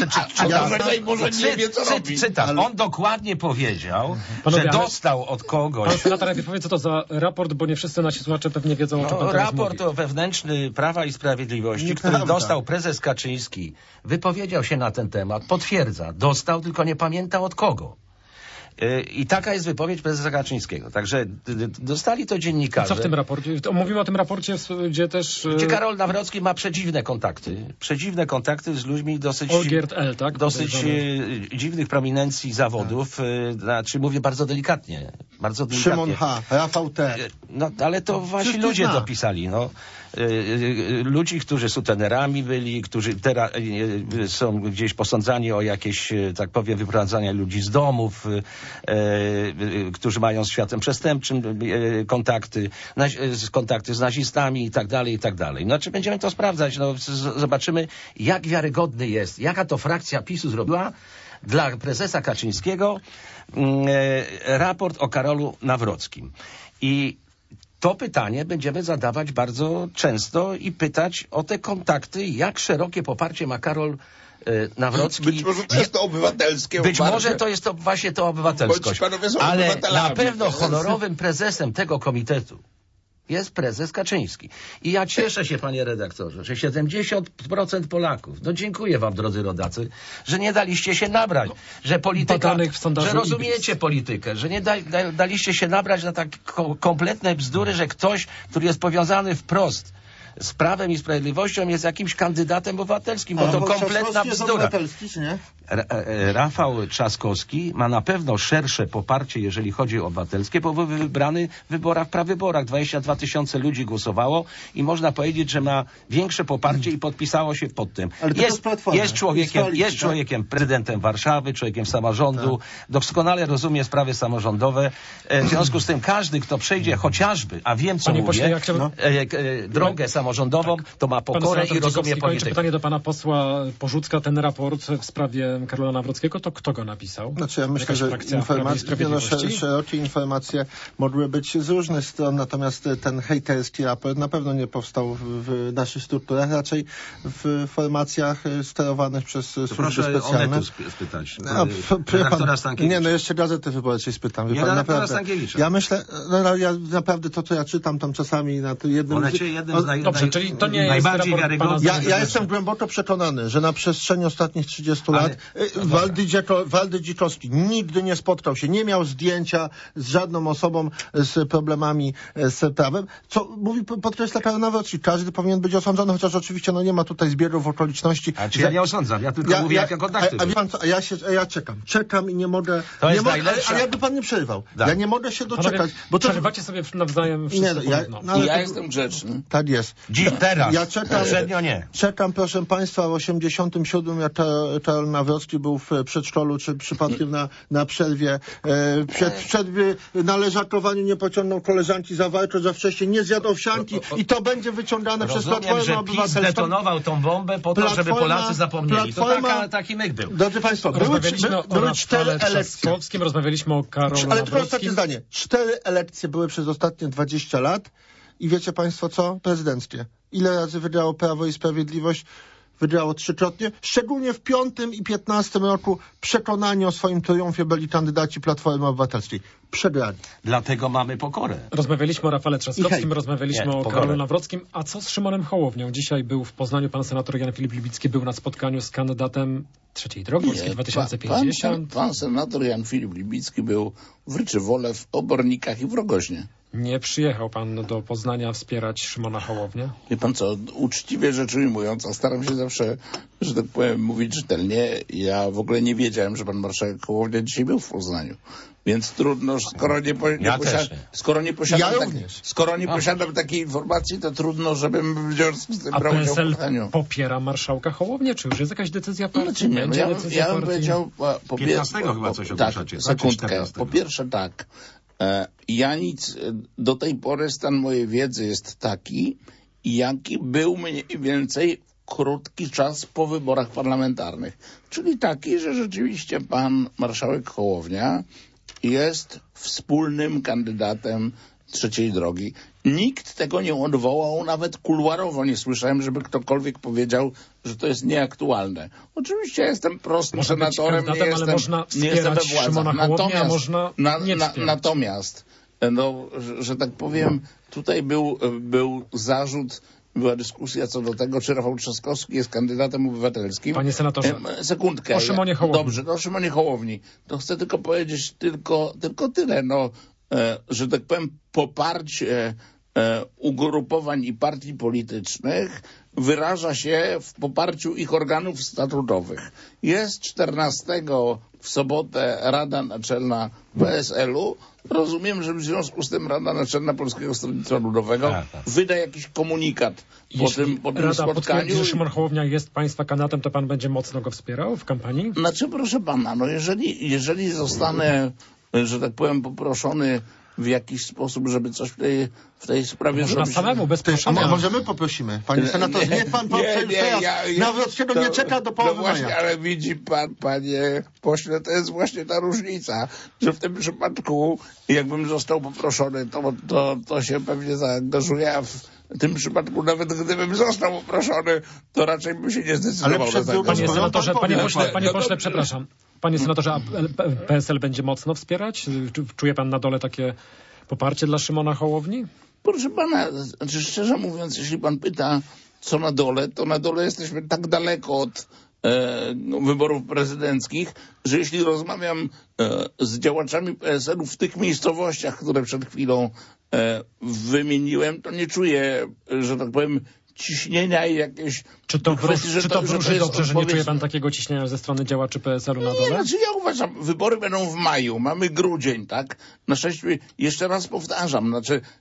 czytam. On dokładnie powiedział, że dostał od kogoś. Pan senator najpierw powie, co to za raport, bo nie wszyscy nasi słuchacze pewnie wiedzą, o czym pan teraz raport mówi. wewnętrzny Prawa i Sprawiedliwości, który dostał prezes Kaczyński, wypowiedział się na ten temat, potwierdza, dostał, tylko nie pamięta od kogo. I taka jest wypowiedź prezesa Kaczyńskiego. Także dostali to dziennikarze. Co w tym raporcie? Mówimy o tym raporcie, gdzie też... Gdzie Karol Nawrocki ma przedziwne kontakty z ludźmi dosyć... Olgierd L, tak? Dosyć dziwnych prominencji zawodów. Znaczy mówię bardzo delikatnie. Szymon H., Rafał T. No, ale to wasi ludzie dopisali, no. Ludzi, którzy sutenerami byli, którzy teraz są gdzieś posądzani o jakieś, tak powiem, wyprowadzania ludzi z domów, którzy mają z światem przestępczym kontakty z nazistami i tak dalej, i tak dalej. Znaczy będziemy to sprawdzać, no, zobaczymy, jak wiarygodny jest, jaka to frakcja PiS-u zrobiła dla prezesa Kaczyńskiego raport o Karolu Nawrockim. I to pytanie będziemy zadawać bardzo często i pytać o te kontakty, jak szerokie poparcie ma Karol Nawrocki. Być może to jest to obywatelskie Być oparcie. może to jest to właśnie to obywatelskość. Ale na pewno honorowym prezesem tego komitetu jest prezes Kaczyński. I ja cieszę się, panie redaktorze, że 70% Polaków, no dziękuję wam, drodzy rodacy, że nie daliście się nabrać, że polityka, że rozumiecie politykę, że nie daliście się nabrać na tak kompletne bzdury, że ktoś, który jest powiązany wprost z Prawem i Sprawiedliwością, jest jakimś kandydatem obywatelskim, bo to kompletna bzdura. Rafał Trzaskowski ma na pewno szersze poparcie, jeżeli chodzi o obywatelskie, bo był wybrany w wyborach, prawyborach. 22 000 ludzi głosowało i można powiedzieć, że ma większe poparcie i podpisało się pod tym. Jest człowiekiem, prezydentem Warszawy, człowiekiem samorządu, doskonale rozumie sprawy samorządowe. W związku z tym każdy, kto przejdzie chociażby, a wiem co mówię, drogę samorządową, to ma pokorę i rozumie politykę. Pytanie do pana posła Porzucka. Ten raport w sprawie Karola Nawrockiego, to kto go napisał? Znaczy ja myślę, że szerokie informacje mogły być z różnych stron, natomiast ten hejterski raport na pewno nie powstał w naszych strukturach, raczej w formacjach sterowanych przez służby specjalne. Proszę Onetu spytać. Nie, no jeszcze Gazety Wyborczej spytam. Ja myślę, ja naprawdę to, co ja czytam tam czasami na jednym... Dobrze, czyli to nie najbardziej jest wiarygodny. Ja jestem głęboko przekonany, że na przestrzeni ostatnich 30 lat Waldy Dzikowski nigdy nie spotkał się, nie miał zdjęcia z żadną osobą z problemami z prawem, co podkreśla Karol Nawrocki. Każdy powinien być osądzony, chociaż oczywiście nie ma tutaj zbiegów okoliczności. A czy ja nie osądzam, ja tylko mówię, jakie kontakty. A wie pan co, ja czekam i nie mogę... To jest najlepsze. Ale jakby pan nie przerywał. Tak. Ja nie mogę się doczekać. Bo przerywacie sobie nawzajem wszystko ja jestem grzeczny. Tak jest. Dziś, teraz. Ja czekam, proszę państwa, w 87, jak Karol Nawrocki był w przedszkolu, czy przypadkiem na przerwie. Przed na leżakowaniu nie pociągnął koleżanki za wartość, za wcześniej nie zjadł owsianki i to będzie wyciągane przez Platformę Obywatelską. PiS detonował tą bombę po to, żeby Polacy zapomnieli. To taki myk był. Drodzy państwo, były 4 elekcje. Rozmawialiśmy o Karolu Nawrockim. Ale tylko ostatnie zdanie. 4 elekcje były przez ostatnie 20 lat i wiecie państwo co? Prezydenckie. Ile razy wygrało Prawo i Sprawiedliwość? Wygrało 3-krotnie. Szczególnie w 5. i 15 roku przekonani o swoim triumfie byli kandydaci Platformy Obywatelskiej. Przegrali. Dlatego mamy pokorę. Rozmawialiśmy o Rafale Trzaskowskim, rozmawialiśmy o Karolu Nawrockim. A co z Szymonem Hołownią? Dzisiaj był w Poznaniu pan senator Jan Filip Libicki, był na spotkaniu z kandydatem Trzeciej Drogi 2050. Pan senator Jan Filip Libicki był w Ryczywole, w Obornikach i w Rogoźnie. Nie przyjechał pan do Poznania wspierać Szymona Hołownię? Wie pan co, uczciwie rzecz ujmując, a staram się zawsze, że tak powiem, mówić rzetelnie. Ja w ogóle nie wiedziałem, że pan marszałek Hołownia dzisiaj był w Poznaniu. Więc trudno, skoro nie posiadam takiej informacji, to trudno, żebym w związku z tym brał udział w spotkaniu. Popiera marszałka Hołownię? Czy już jest jakaś decyzja partii? Ja bym powiedział... 15 chyba coś ogłaszacie. Sekundkę. Po pierwsze tak. Ja do tej pory stan mojej wiedzy jest taki, jaki był mniej więcej krótki czas po wyborach parlamentarnych. Czyli taki, że rzeczywiście pan marszałek Hołownia jest wspólnym kandydatem Trzeciej Drogi. Nikt tego nie odwołał, nawet kuluarowo nie słyszałem, żeby ktokolwiek powiedział, że to jest nieaktualne. Oczywiście ja jestem prostym senatorem, nie jestem we władzach. Natomiast, że tak powiem, tutaj był zarzut była dyskusja co do tego, czy Rafał Trzaskowski jest kandydatem obywatelskim. Panie senatorze, sekundkę. o Szymonie Hołowni. Dobrze, o Szymonie Hołowni. To chcę tylko powiedzieć tylko tyle, że tak powiem, poparcie ugrupowań i partii politycznych wyraża się w poparciu ich organów statutowych. Jest 14 w sobotę Rada Naczelna PSL-u. Rozumiem, że w związku z tym Rada Naczelna Polskiego Stronnictwa Ludowego wyda jakiś komunikat po tym Rada spotkaniu. potwierdzi, że Szymon Hołownia jest państwa kandydatem, to pan będzie mocno go wspierał w kampanii? Znaczy, proszę pana, jeżeli zostanę, że tak powiem, poproszony w jakiś sposób, żeby coś w tej sprawie Można zrobić. samemu, bez proszenia. Możemy poprosimy. Panie senatorze, niech pan Nawrockiego nie czeka do połowy maja. Ale widzi pan, panie pośle, to jest właśnie ta różnica, że w tym przypadku, jakbym został poproszony, to się pewnie zaangażuje, a w tym przypadku, nawet gdybym został poproszony, to raczej bym się nie zdecydował. Panie senatorze, panie pośle, przepraszam. Panie senatorze, a PSL będzie mocno wspierać? Czuje pan na dole takie poparcie dla Szymona Hołowni? Proszę pana, szczerze mówiąc, jeśli pan pyta, co na dole, to na dole jesteśmy tak daleko od wyborów prezydenckich, że jeśli rozmawiam z działaczami PSL-u w tych miejscowościach, które przed chwilą wymieniłem, to nie czuję, że tak powiem, ciśnienia i jakieś... Czy to wróży dobrze, że nie czuje pan takiego ciśnienia ze strony działaczy PSL-u na dole? Znaczy ja uważam, wybory będą w maju, mamy grudzień, tak? Na szczęście, jeszcze raz powtarzam,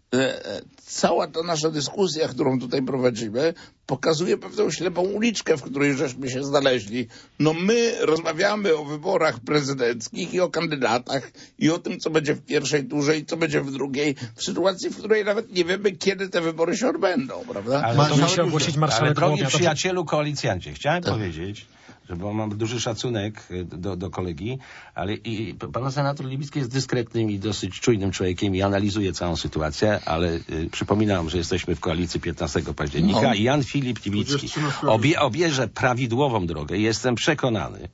cała ta nasza dyskusja, którą tutaj prowadzimy, pokazuje pewną ślepą uliczkę, w której żeśmy się znaleźli. My rozmawiamy o wyborach prezydenckich i o kandydatach i o tym, co będzie w pierwszej turze i co będzie w drugiej, w sytuacji, w której nawet nie wiemy, kiedy te wybory się odbędą, prawda? Ale to musi ogłosić marszałek drogi Hołownia. przyjacielu koalicjancie, chciałem powiedzieć, bo mam duży szacunek do kolegi, ale i pan senator Libicki jest dyskretnym i dosyć czujnym człowiekiem i analizuje całą sytuację, ale przypominam, że jesteśmy w koalicji 15 października i Jan Filip Libicki obierze prawidłową drogę. Jestem przekonany,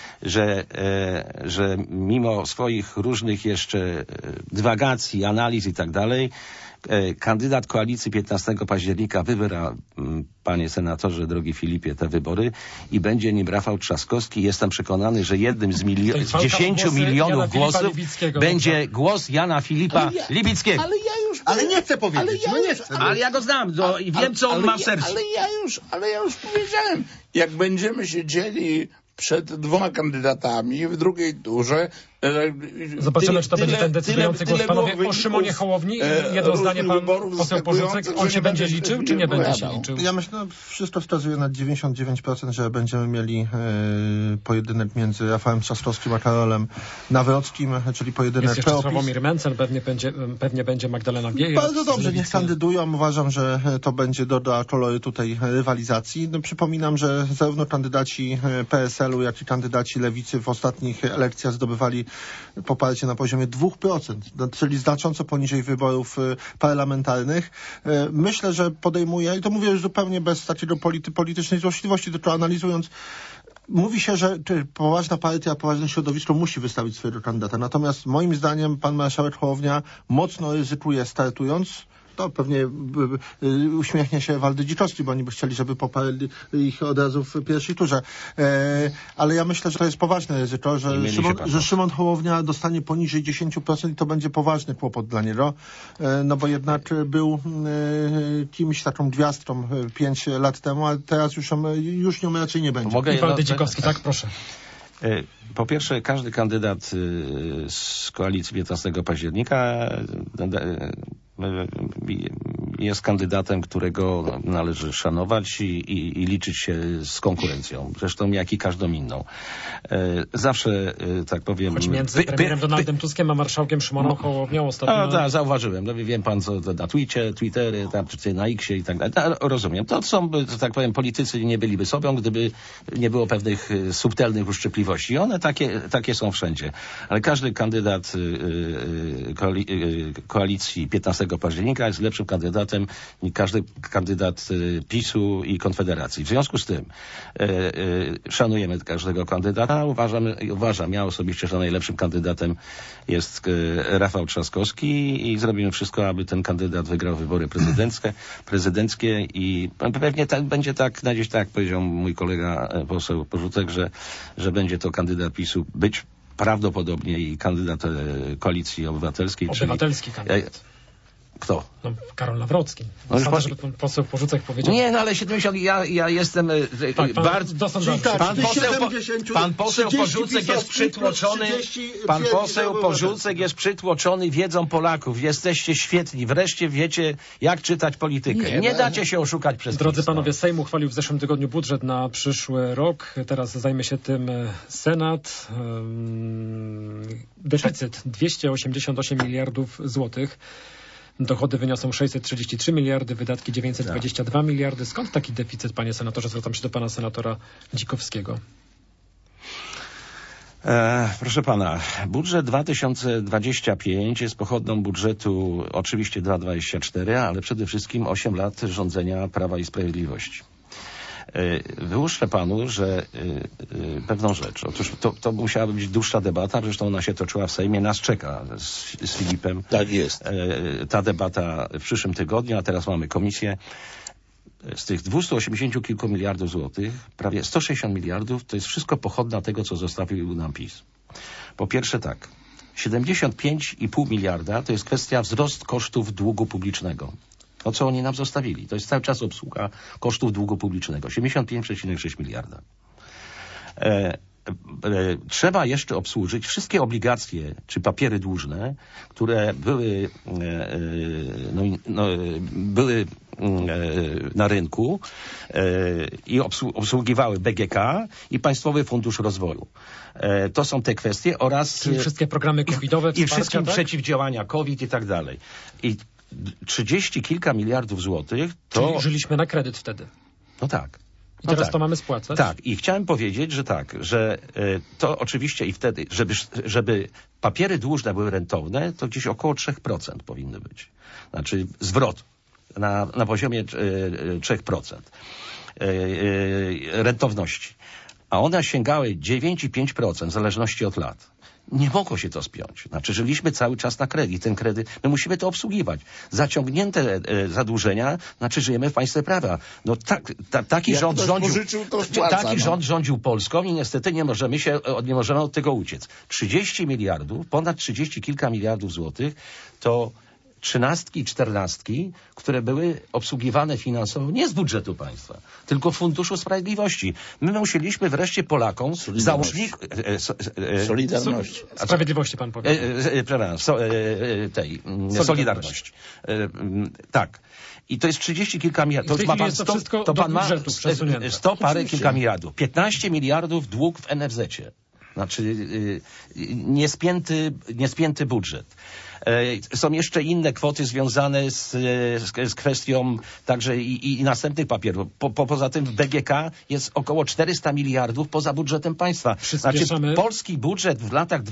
że mimo swoich różnych jeszcze dywagacji, analiz i tak dalej, kandydat koalicji 15 października wybiera, panie senatorze, drogi Filipie, te wybory i będzie nim Rafał Trzaskowski. Jestem przekonany, że jednym z 10 milionów głosów będzie głos Jana Filipa Libickiego. Ale nie chcę powiedzieć. Ale ja go znam i wiem, co on ma w sercu. Ale ja już powiedziałem, jak będziemy się dzieli przed dwoma kandydatami w drugiej turze. Zobaczymy, czy to będzie ten decydujący głos. Panowie, o Szymonie Hołowni jedno zdanie pan poseł Porzucek. On się będzie liczył, czy nie będzie się liczył? Ja myślę, wszystko wskazuje na 99%, że będziemy mieli pojedynek między Rafałem Trzaskowskim a Karolem Nawrockim, czyli pojedynek jest jeszcze Sławomir Mencen, pewnie będzie Magdalena Biejat. Bardzo dobrze, niech kandydują. Uważam, że to będzie doda kolorytu tej rywalizacji. Przypominam, że zarówno kandydaci PSL-u, jak i kandydaci Lewicy w ostatnich elekcjach zdobywali poparcie na poziomie 2%, czyli znacząco poniżej wyborów parlamentarnych. Myślę, że podejmuje, i to mówię już zupełnie bez takiego politycznej złośliwości, tylko analizując, mówi się, że poważna partia, poważne środowisko musi wystawić swojego kandydata. Natomiast moim zdaniem pan marszałek Hołownia mocno ryzykuje startując. To pewnie uśmiechnie się Waldy Dzikowski, bo oni by chcieli, żeby poparli ich od razu w pierwszej turze. Ale ja myślę, że to jest poważne ryzyko, że Szymon Hołownia dostanie poniżej 10% i to będzie poważny kłopot dla niego. No bo jednak był kimś taką gwiazdką 5 lat temu, a teraz już nią raczej nie będzie. I Waldy Dzikowski, tak? Proszę. Po pierwsze, każdy kandydat z koalicji 15 października jest kandydatem, którego należy szanować i liczyć się z konkurencją. Zresztą jak i każdą inną. Zawsze, tak powiem... Choć między premierem Donaldem Tuskiem a marszałkiem Szymonem Hołownią ostatnio... Tak, zauważyłem. No, wiem pan, co na Twittery, czy na Xie i tak dalej. Rozumiem. To są, tak powiem, politycy nie byliby sobą, gdyby nie było pewnych subtelnych uszczypliwości. One takie są wszędzie. Ale każdy kandydat koalicji 15 października jest lepszym kandydatem kandydatem, każdy kandydat PiS-u i Konfederacji. W związku z tym szanujemy każdego kandydata. Uważam ja osobiście, że najlepszym kandydatem jest Rafał Trzaskowski i zrobimy wszystko, aby ten kandydat wygrał wybory prezydenckie i pewnie będzie tak, na dziś tak jak powiedział mój kolega poseł Porzucek, że będzie to kandydat PiS-u, być prawdopodobnie i kandydat Koalicji Obywatelskiej. Obywatelski kandydat. Kto? No, Karol Nawrocki. No Sądzę, żeby pan poseł Porzucek powiedział. Nie, no ale 70, ja jestem bardzo... Pan poseł Porzucek jest przytłoczony, pan poseł Porzucek jest przytłoczony wiedzą Polaków. Jesteście świetni. Wreszcie wiecie, jak czytać politykę. Nie dacie się oszukać przez Drodzy PiS, panowie, Sejm uchwalił w zeszłym tygodniu budżet na przyszły rok. Teraz zajmie się tym Senat. Deficyt 288 miliardów złotych. Dochody wyniosą 633 miliardy, wydatki 922 miliardy. Skąd taki deficyt, panie senatorze? Zwracam się do pana senatora Dzikowskiego. Proszę pana, budżet 2025 jest pochodną budżetu oczywiście 2024, ale przede wszystkim 8 lat rządzenia Prawa i Sprawiedliwości. Wyłuszczę panu, że pewną rzecz. Otóż to musiała być dłuższa debata, zresztą ona się toczyła w Sejmie, nas czeka z Filipem. Tak jest. Ta debata w przyszłym tygodniu, a teraz mamy komisję. Z tych 280 kilku miliardów złotych, prawie 160 miliardów, to jest wszystko pochodna tego, co zostawił nam PiS. Po pierwsze tak, 75,5 miliarda to jest kwestia wzrost kosztów długu publicznego. To, co oni nam zostawili. To jest cały czas obsługa kosztów długu publicznego. 75,6 miliarda. Trzeba jeszcze obsłużyć wszystkie obligacje czy papiery dłużne, które były na rynku i obsługiwały BGK i Państwowy Fundusz Rozwoju. To są te kwestie oraz... Czyli wszystkie programy covidowe, i wszystkim przeciwdziałania COVID i tak dalej. I 30 kilka miliardów złotych to... Czyli żyliśmy na kredyt wtedy. No tak. I teraz to mamy spłacać? Tak. I chciałem powiedzieć, że to oczywiście i wtedy, żeby papiery dłużne były rentowne, to gdzieś około 3% powinny być. Znaczy zwrot na poziomie 3% rentowności. A one sięgały 9,5% w zależności od lat. Nie mogło się to spiąć. Znaczy, żyliśmy cały czas na kredyt. Ten kredyt, my musimy to obsługiwać. Zaciągnięte zadłużenia, znaczy żyjemy w państwie prawa. No taki rząd rządził Polską i niestety nie możemy od tego uciec. 30 miliardów, ponad 30 kilka miliardów złotych to 13 i 14, które były obsługiwane finansowo nie z budżetu państwa, tylko Funduszu Sprawiedliwości. My musieliśmy wreszcie Polakom Solidarność. Sprawiedliwości pan powie. Solidarność. Tak. I to jest 30 kilka miliardów. To pan ma 100 parę kilka miliardów. 15 miliardów dług w NFZ-cie. Znaczy niespięty budżet. Są jeszcze inne kwoty związane z kwestią także i następnych papierów. Poza tym w BGK jest około 400 miliardów poza budżetem państwa. Znaczy polski budżet w latach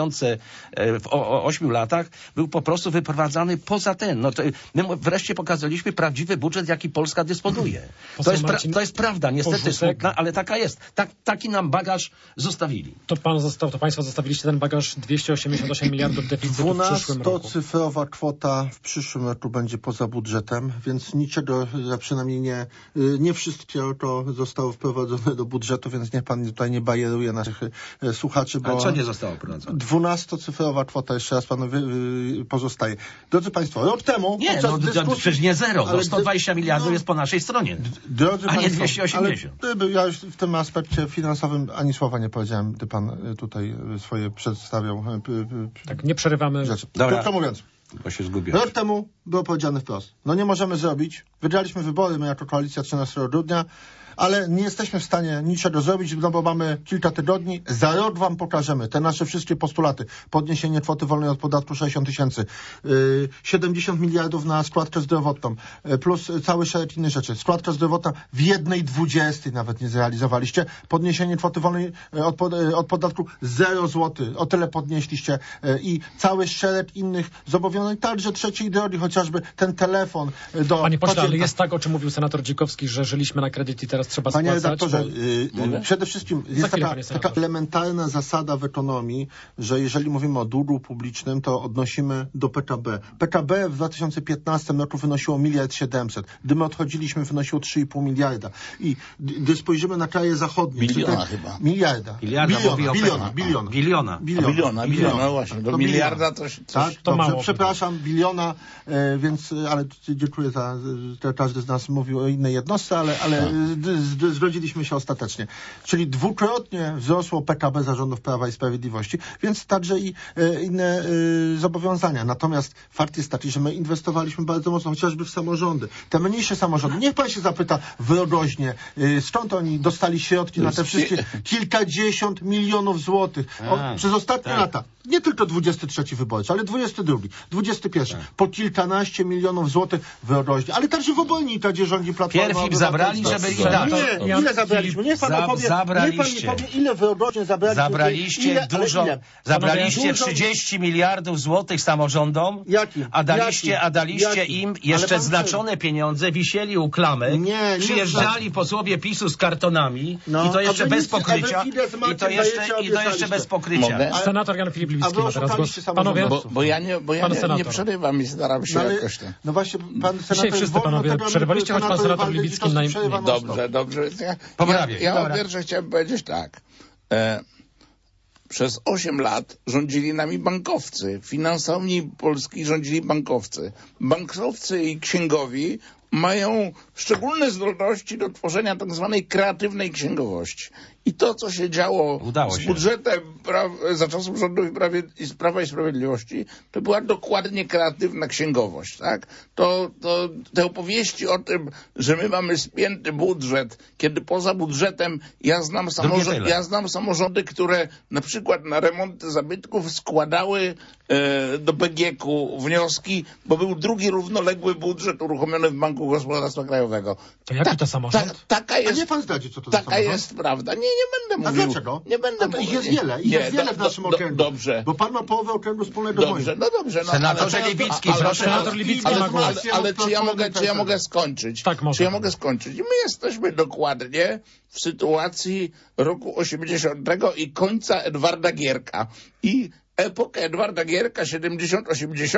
8 latach był po prostu wyprowadzany poza ten. No to my wreszcie pokazaliśmy prawdziwy budżet, jaki Polska dysponuje. To jest prawda, niestety smutna, ale taka jest. Taki nam bagaż zostawili. To państwo zostawiliście ten bagaż 288 miliardów deficytu w przyszłym roku. 12-cyfrowa kwota w przyszłym roku będzie poza budżetem, więc niczego, przynajmniej nie wszystko to zostało wprowadzone do budżetu, więc niech pan tutaj nie bajeruje naszych słuchaczy, bo... Ale co nie zostało wprowadzone? 12-cyfrowa kwota, jeszcze raz panu pozostaje. Drodzy państwo, rok temu... Nie, przecież nie zero, ale 120 miliardów jest po naszej stronie, a nie 280. Ale ja już w tym aspekcie finansowym ani słowa nie powiedziałem, gdy pan tutaj swoje przedstawiał. Tak, nie przerywamy. Krótko mówiąc, bo się zgubiłem. Rok temu było powiedziane wprost. No nie możemy zrobić. Wygraliśmy wybory, my jako koalicja 13 grudnia. ale nie jesteśmy w stanie niczego zrobić, no bo mamy kilka tygodni. Za rok wam pokażemy te nasze wszystkie postulaty. Podniesienie kwoty wolnej od podatku 60 tysięcy, 70 miliardów na składkę zdrowotną, plus cały szereg innych rzeczy. Składka zdrowotna w 1/20 nawet nie zrealizowaliście. Podniesienie kwoty wolnej od podatku 0 zł. O tyle podnieśliście i cały szereg innych zobowiązań, także trzeciej drogi, chociażby ten telefon do Panie pośle, pacjenta. ale jest tak, o czym mówił senator Dzikowski, że żyliśmy na kredyt i teraz trzeba Panie spłacać? redaktorze, przede wszystkim jest chwilę, taka elementarna zasada w ekonomii, że jeżeli mówimy o długu publicznym, to odnosimy do PKB. PKB w 2015 roku wynosiło 1,7 mld. Gdy my odchodziliśmy, wynosiło 3,5 miliarda. I gdy spojrzymy na kraje zachodnie... Biliona chyba. Miliarda. Biliona, właśnie. Do miliarda to tak, to dobrze, mało. przepraszam, biliona, więc, ale dziękuję za, każdy z nas mówił o innej jednostce, ale zgodziliśmy się ostatecznie. Czyli dwukrotnie wzrosło PKB zarządów Prawa i Sprawiedliwości, więc także i inne zobowiązania. Natomiast fakt jest taki, że my inwestowaliśmy bardzo mocno, chociażby w samorządy. Te mniejsze samorządy. Niech pan się zapyta w Rogoźnie, skąd oni dostali środki na te wszystkie kilkadziesiąt milionów złotych przez ostatnie lata. Nie tylko 23 wyborczy, ale 22, 21. Po kilkanaście milionów złotych w Rogoźnie, ale także w Obojnika, gdzie rządzi Platforma Pierw im Obywatelska. zabrali, żeby im dać. Nie, ile zabraliśmy? Niech pan opowie, ile w Rogoźnie zabraliśmy. Zabraliście 30 miliardów złotych samorządom, a daliście im jeszcze znaczone pieniądze, wisieli u klamek, przyjeżdżali posłowie PiS-u z kartonami i to jeszcze bez pokrycia. I to jeszcze bez pokrycia. Senator Jan Filip Liwicki ma teraz głos. Panowie, bo ja nie przerywam i staram się jakoś tam. No właśnie, pan senator... Dzisiaj wszyscy panowie przerywaliście, choć pan senator Liwicki... Dobrze. Ja po pierwsze chciałem powiedzieć tak. Przez 8 lat rządzili nami bankowcy. Finansami Polski rządzili bankowcy. Bankowcy i księgowi mają szczególne zdolności do tworzenia tak zwanej kreatywnej księgowości. I to, co się działo z budżetem za czasów rządów Prawa i Sprawiedliwości, to była dokładnie kreatywna księgowość. Tak? To te opowieści o tym, że my mamy spięty budżet, kiedy poza budżetem ja znam samorządy, które na przykład na remonty zabytków składały do BGK-u wnioski, bo był drugi równoległy budżet uruchomiony w Banku Gospodarstwa Krajowego. To jaki to samorząd? A nie pan zdradzi, co to za Taka jest prawda. Nie będę mówił. A dlaczego? Nie będę mówił. Ich jest wiele. Ich jest wiele w naszym okręgu. Dobrze. Bo pan ma połowę okręgu wspólnego Dobrze. Senatorze Liwicki, proszę. Senator Liwicki ma głos. Ale czy ja mogę skończyć? Tak, może. Czy ja mogę skończyć? I my jesteśmy dokładnie w sytuacji roku 80 i końca Edwarda Gierka. I epokę Edwarda Gierka 70-80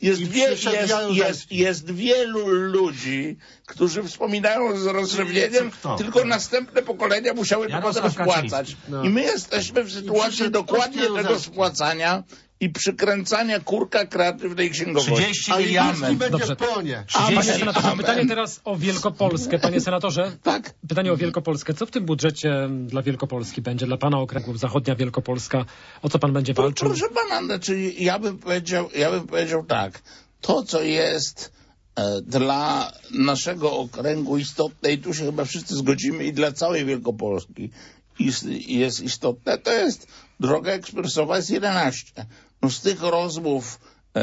jest wielu ludzi, którzy wspominają z rozrzewnieniem, tylko następne pokolenia musiały to potem spłacać. I my jesteśmy w sytuacji dokładnie tego spłacania i przykręcania kurka kreatywnej księgowości. 30 miliardów. Będzie w pełnie. Panie senatorze, pytanie teraz o Wielkopolskę. Panie senatorze, tak. Pytanie o Wielkopolskę. Co w tym budżecie dla Wielkopolski będzie? Dla pana okręgów zachodnia Wielkopolska? O co pan będzie walczył? Proszę pana, znaczy ja bym powiedział tak. To, co jest dla naszego okręgu istotne, i tu się chyba wszyscy zgodzimy, i dla całej Wielkopolski jest istotne, to jest droga ekspresowa S11. No z tych rozmów,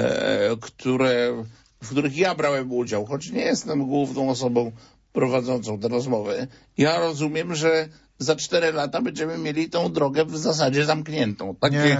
w których ja brałem udział, choć nie jestem główną osobą prowadzącą te rozmowy, ja rozumiem, że za 4 lata będziemy mieli tą drogę w zasadzie zamkniętą.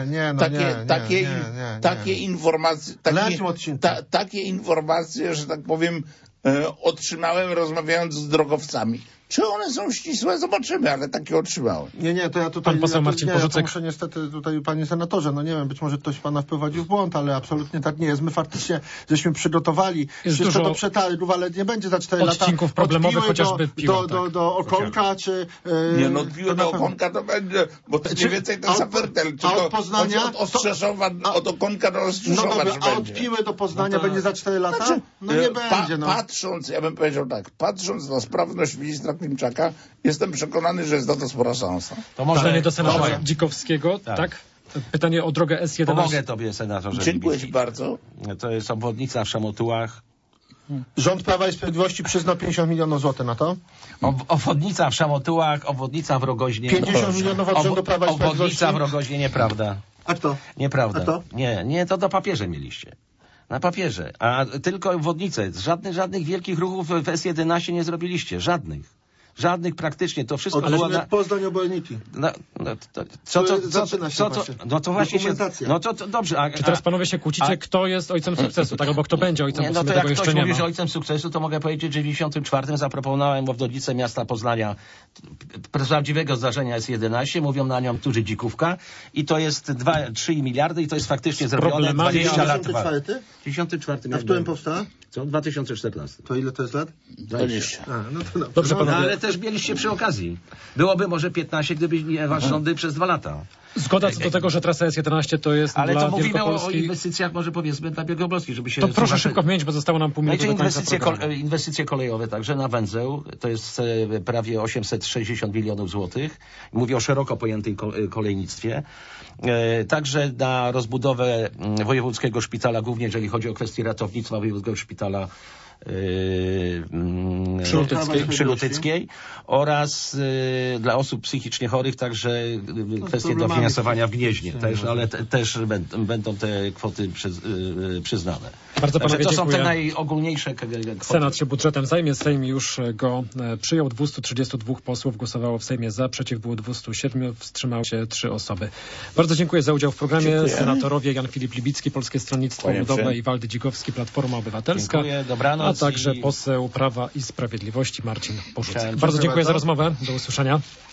Takie informacje, że tak powiem, otrzymałem rozmawiając z drogowcami. Czy one są ścisłe? Zobaczymy, ale takie otrzymałem. To ja tutaj... Pan poseł Marcin Porzucek. Ja muszę niestety tutaj, panie senatorze, nie wiem, być może ktoś pana wprowadził w błąd, ale absolutnie tak nie jest. My faktycznie żeśmy przygotowali wszystko do przetargów, ale nie będzie za 4 lata odcinków problemowych, chociażby piłą, do Okonka, czy... piłę do Okonka to będzie, bo to mniej więcej ten Zafertel. A od Poznania... Od Okonka do Ostrzeszowa a od Piły do Poznania będzie za 4 lata? Znaczy, nie będzie. Patrząc, ja bym powiedział tak, patrząc na sprawność ministra Klimczaka, jestem przekonany, że jest na to spora szansa. To może pytanie do senatora Dzikowskiego, tak? Pytanie o drogę S11. Pomogę tobie, senatorze. Dziękuję ci bardzo. To jest obwodnica w Szamotułach. Rząd Prawa i Sprawiedliwości przyznał 50 milionów złotych na to. Obwodnica w Szamotułach, obwodnica w Rogoźnie. 50 milionów od rządu Prawa i Sprawiedliwości. Obwodnica w Rogoźnie, nieprawda. A kto? Nieprawda. A to? Nie, to do papierze mieliście. Na papierze. A tylko obwodnice. Żadnych wielkich ruchów w S11 nie zrobiliście. Żadnych praktycznie. To wszystko było na... Poznań Oborniki. No to właśnie się... No to dobrze. Czy teraz panowie się kłócicie, kto jest ojcem sukcesu, tak? Albo kto będzie ojcem sukcesu? No to jak ktoś mówi, że ojcem sukcesu, to mogę powiedzieć, że w 94 zaproponowałem obwodnicę miasta Poznania. Prawdziwego zdarzenia jest 11, mówią na nią turzy dzikówka i to jest 3 miliardy i to jest faktycznie zrobione 20 lat. 94 A w którym powstała? Co? 2014. To ile to jest lat? 20. Dobrze, panowie. Ale też mieliście przy okazji. Byłoby może 15, gdyby nie wasz rządy przez 2 lata. Zgoda co do tego, że trasa S11 to jest Ale dla to mówimy Wielkopolski... o inwestycjach, może powiedzmy, dla Wielkopolski, żeby się... To proszę szybko wymienić, bo zostało nam pół minuty do końca programu. Inwestycje kolejowe także na węzeł, to jest prawie 860 milionów złotych. Mówię o szeroko pojętej kolejnictwie. Także na rozbudowę wojewódzkiego szpitala, głównie jeżeli chodzi o kwestie ratownictwa wojewódzkiego szpitala przy Lutyckiej oraz dla osób psychicznie chorych także kwestie dofinansowania w Gnieźnie też, ale też będą te kwoty przyznane. Bardzo panowie to są dziękuję. te najogólniejsze kwoty. Senat się budżetem zajmie, Sejm już go przyjął. 232 posłów głosowało w Sejmie za, przeciw było 207, wstrzymały się 3 osoby. Bardzo dziękuję za udział w programie. Dziękuję. Senatorowie Jan Filip Libicki, Polskie Stronnictwo Ludowe i Waldy Dzikowski, Platforma Obywatelska. Dziękuję, dobranoc. A także poseł Prawa i Sprawiedliwości Marcin Porzucek. Chciałem Bardzo dziękuję za rozmowę. Do usłyszenia.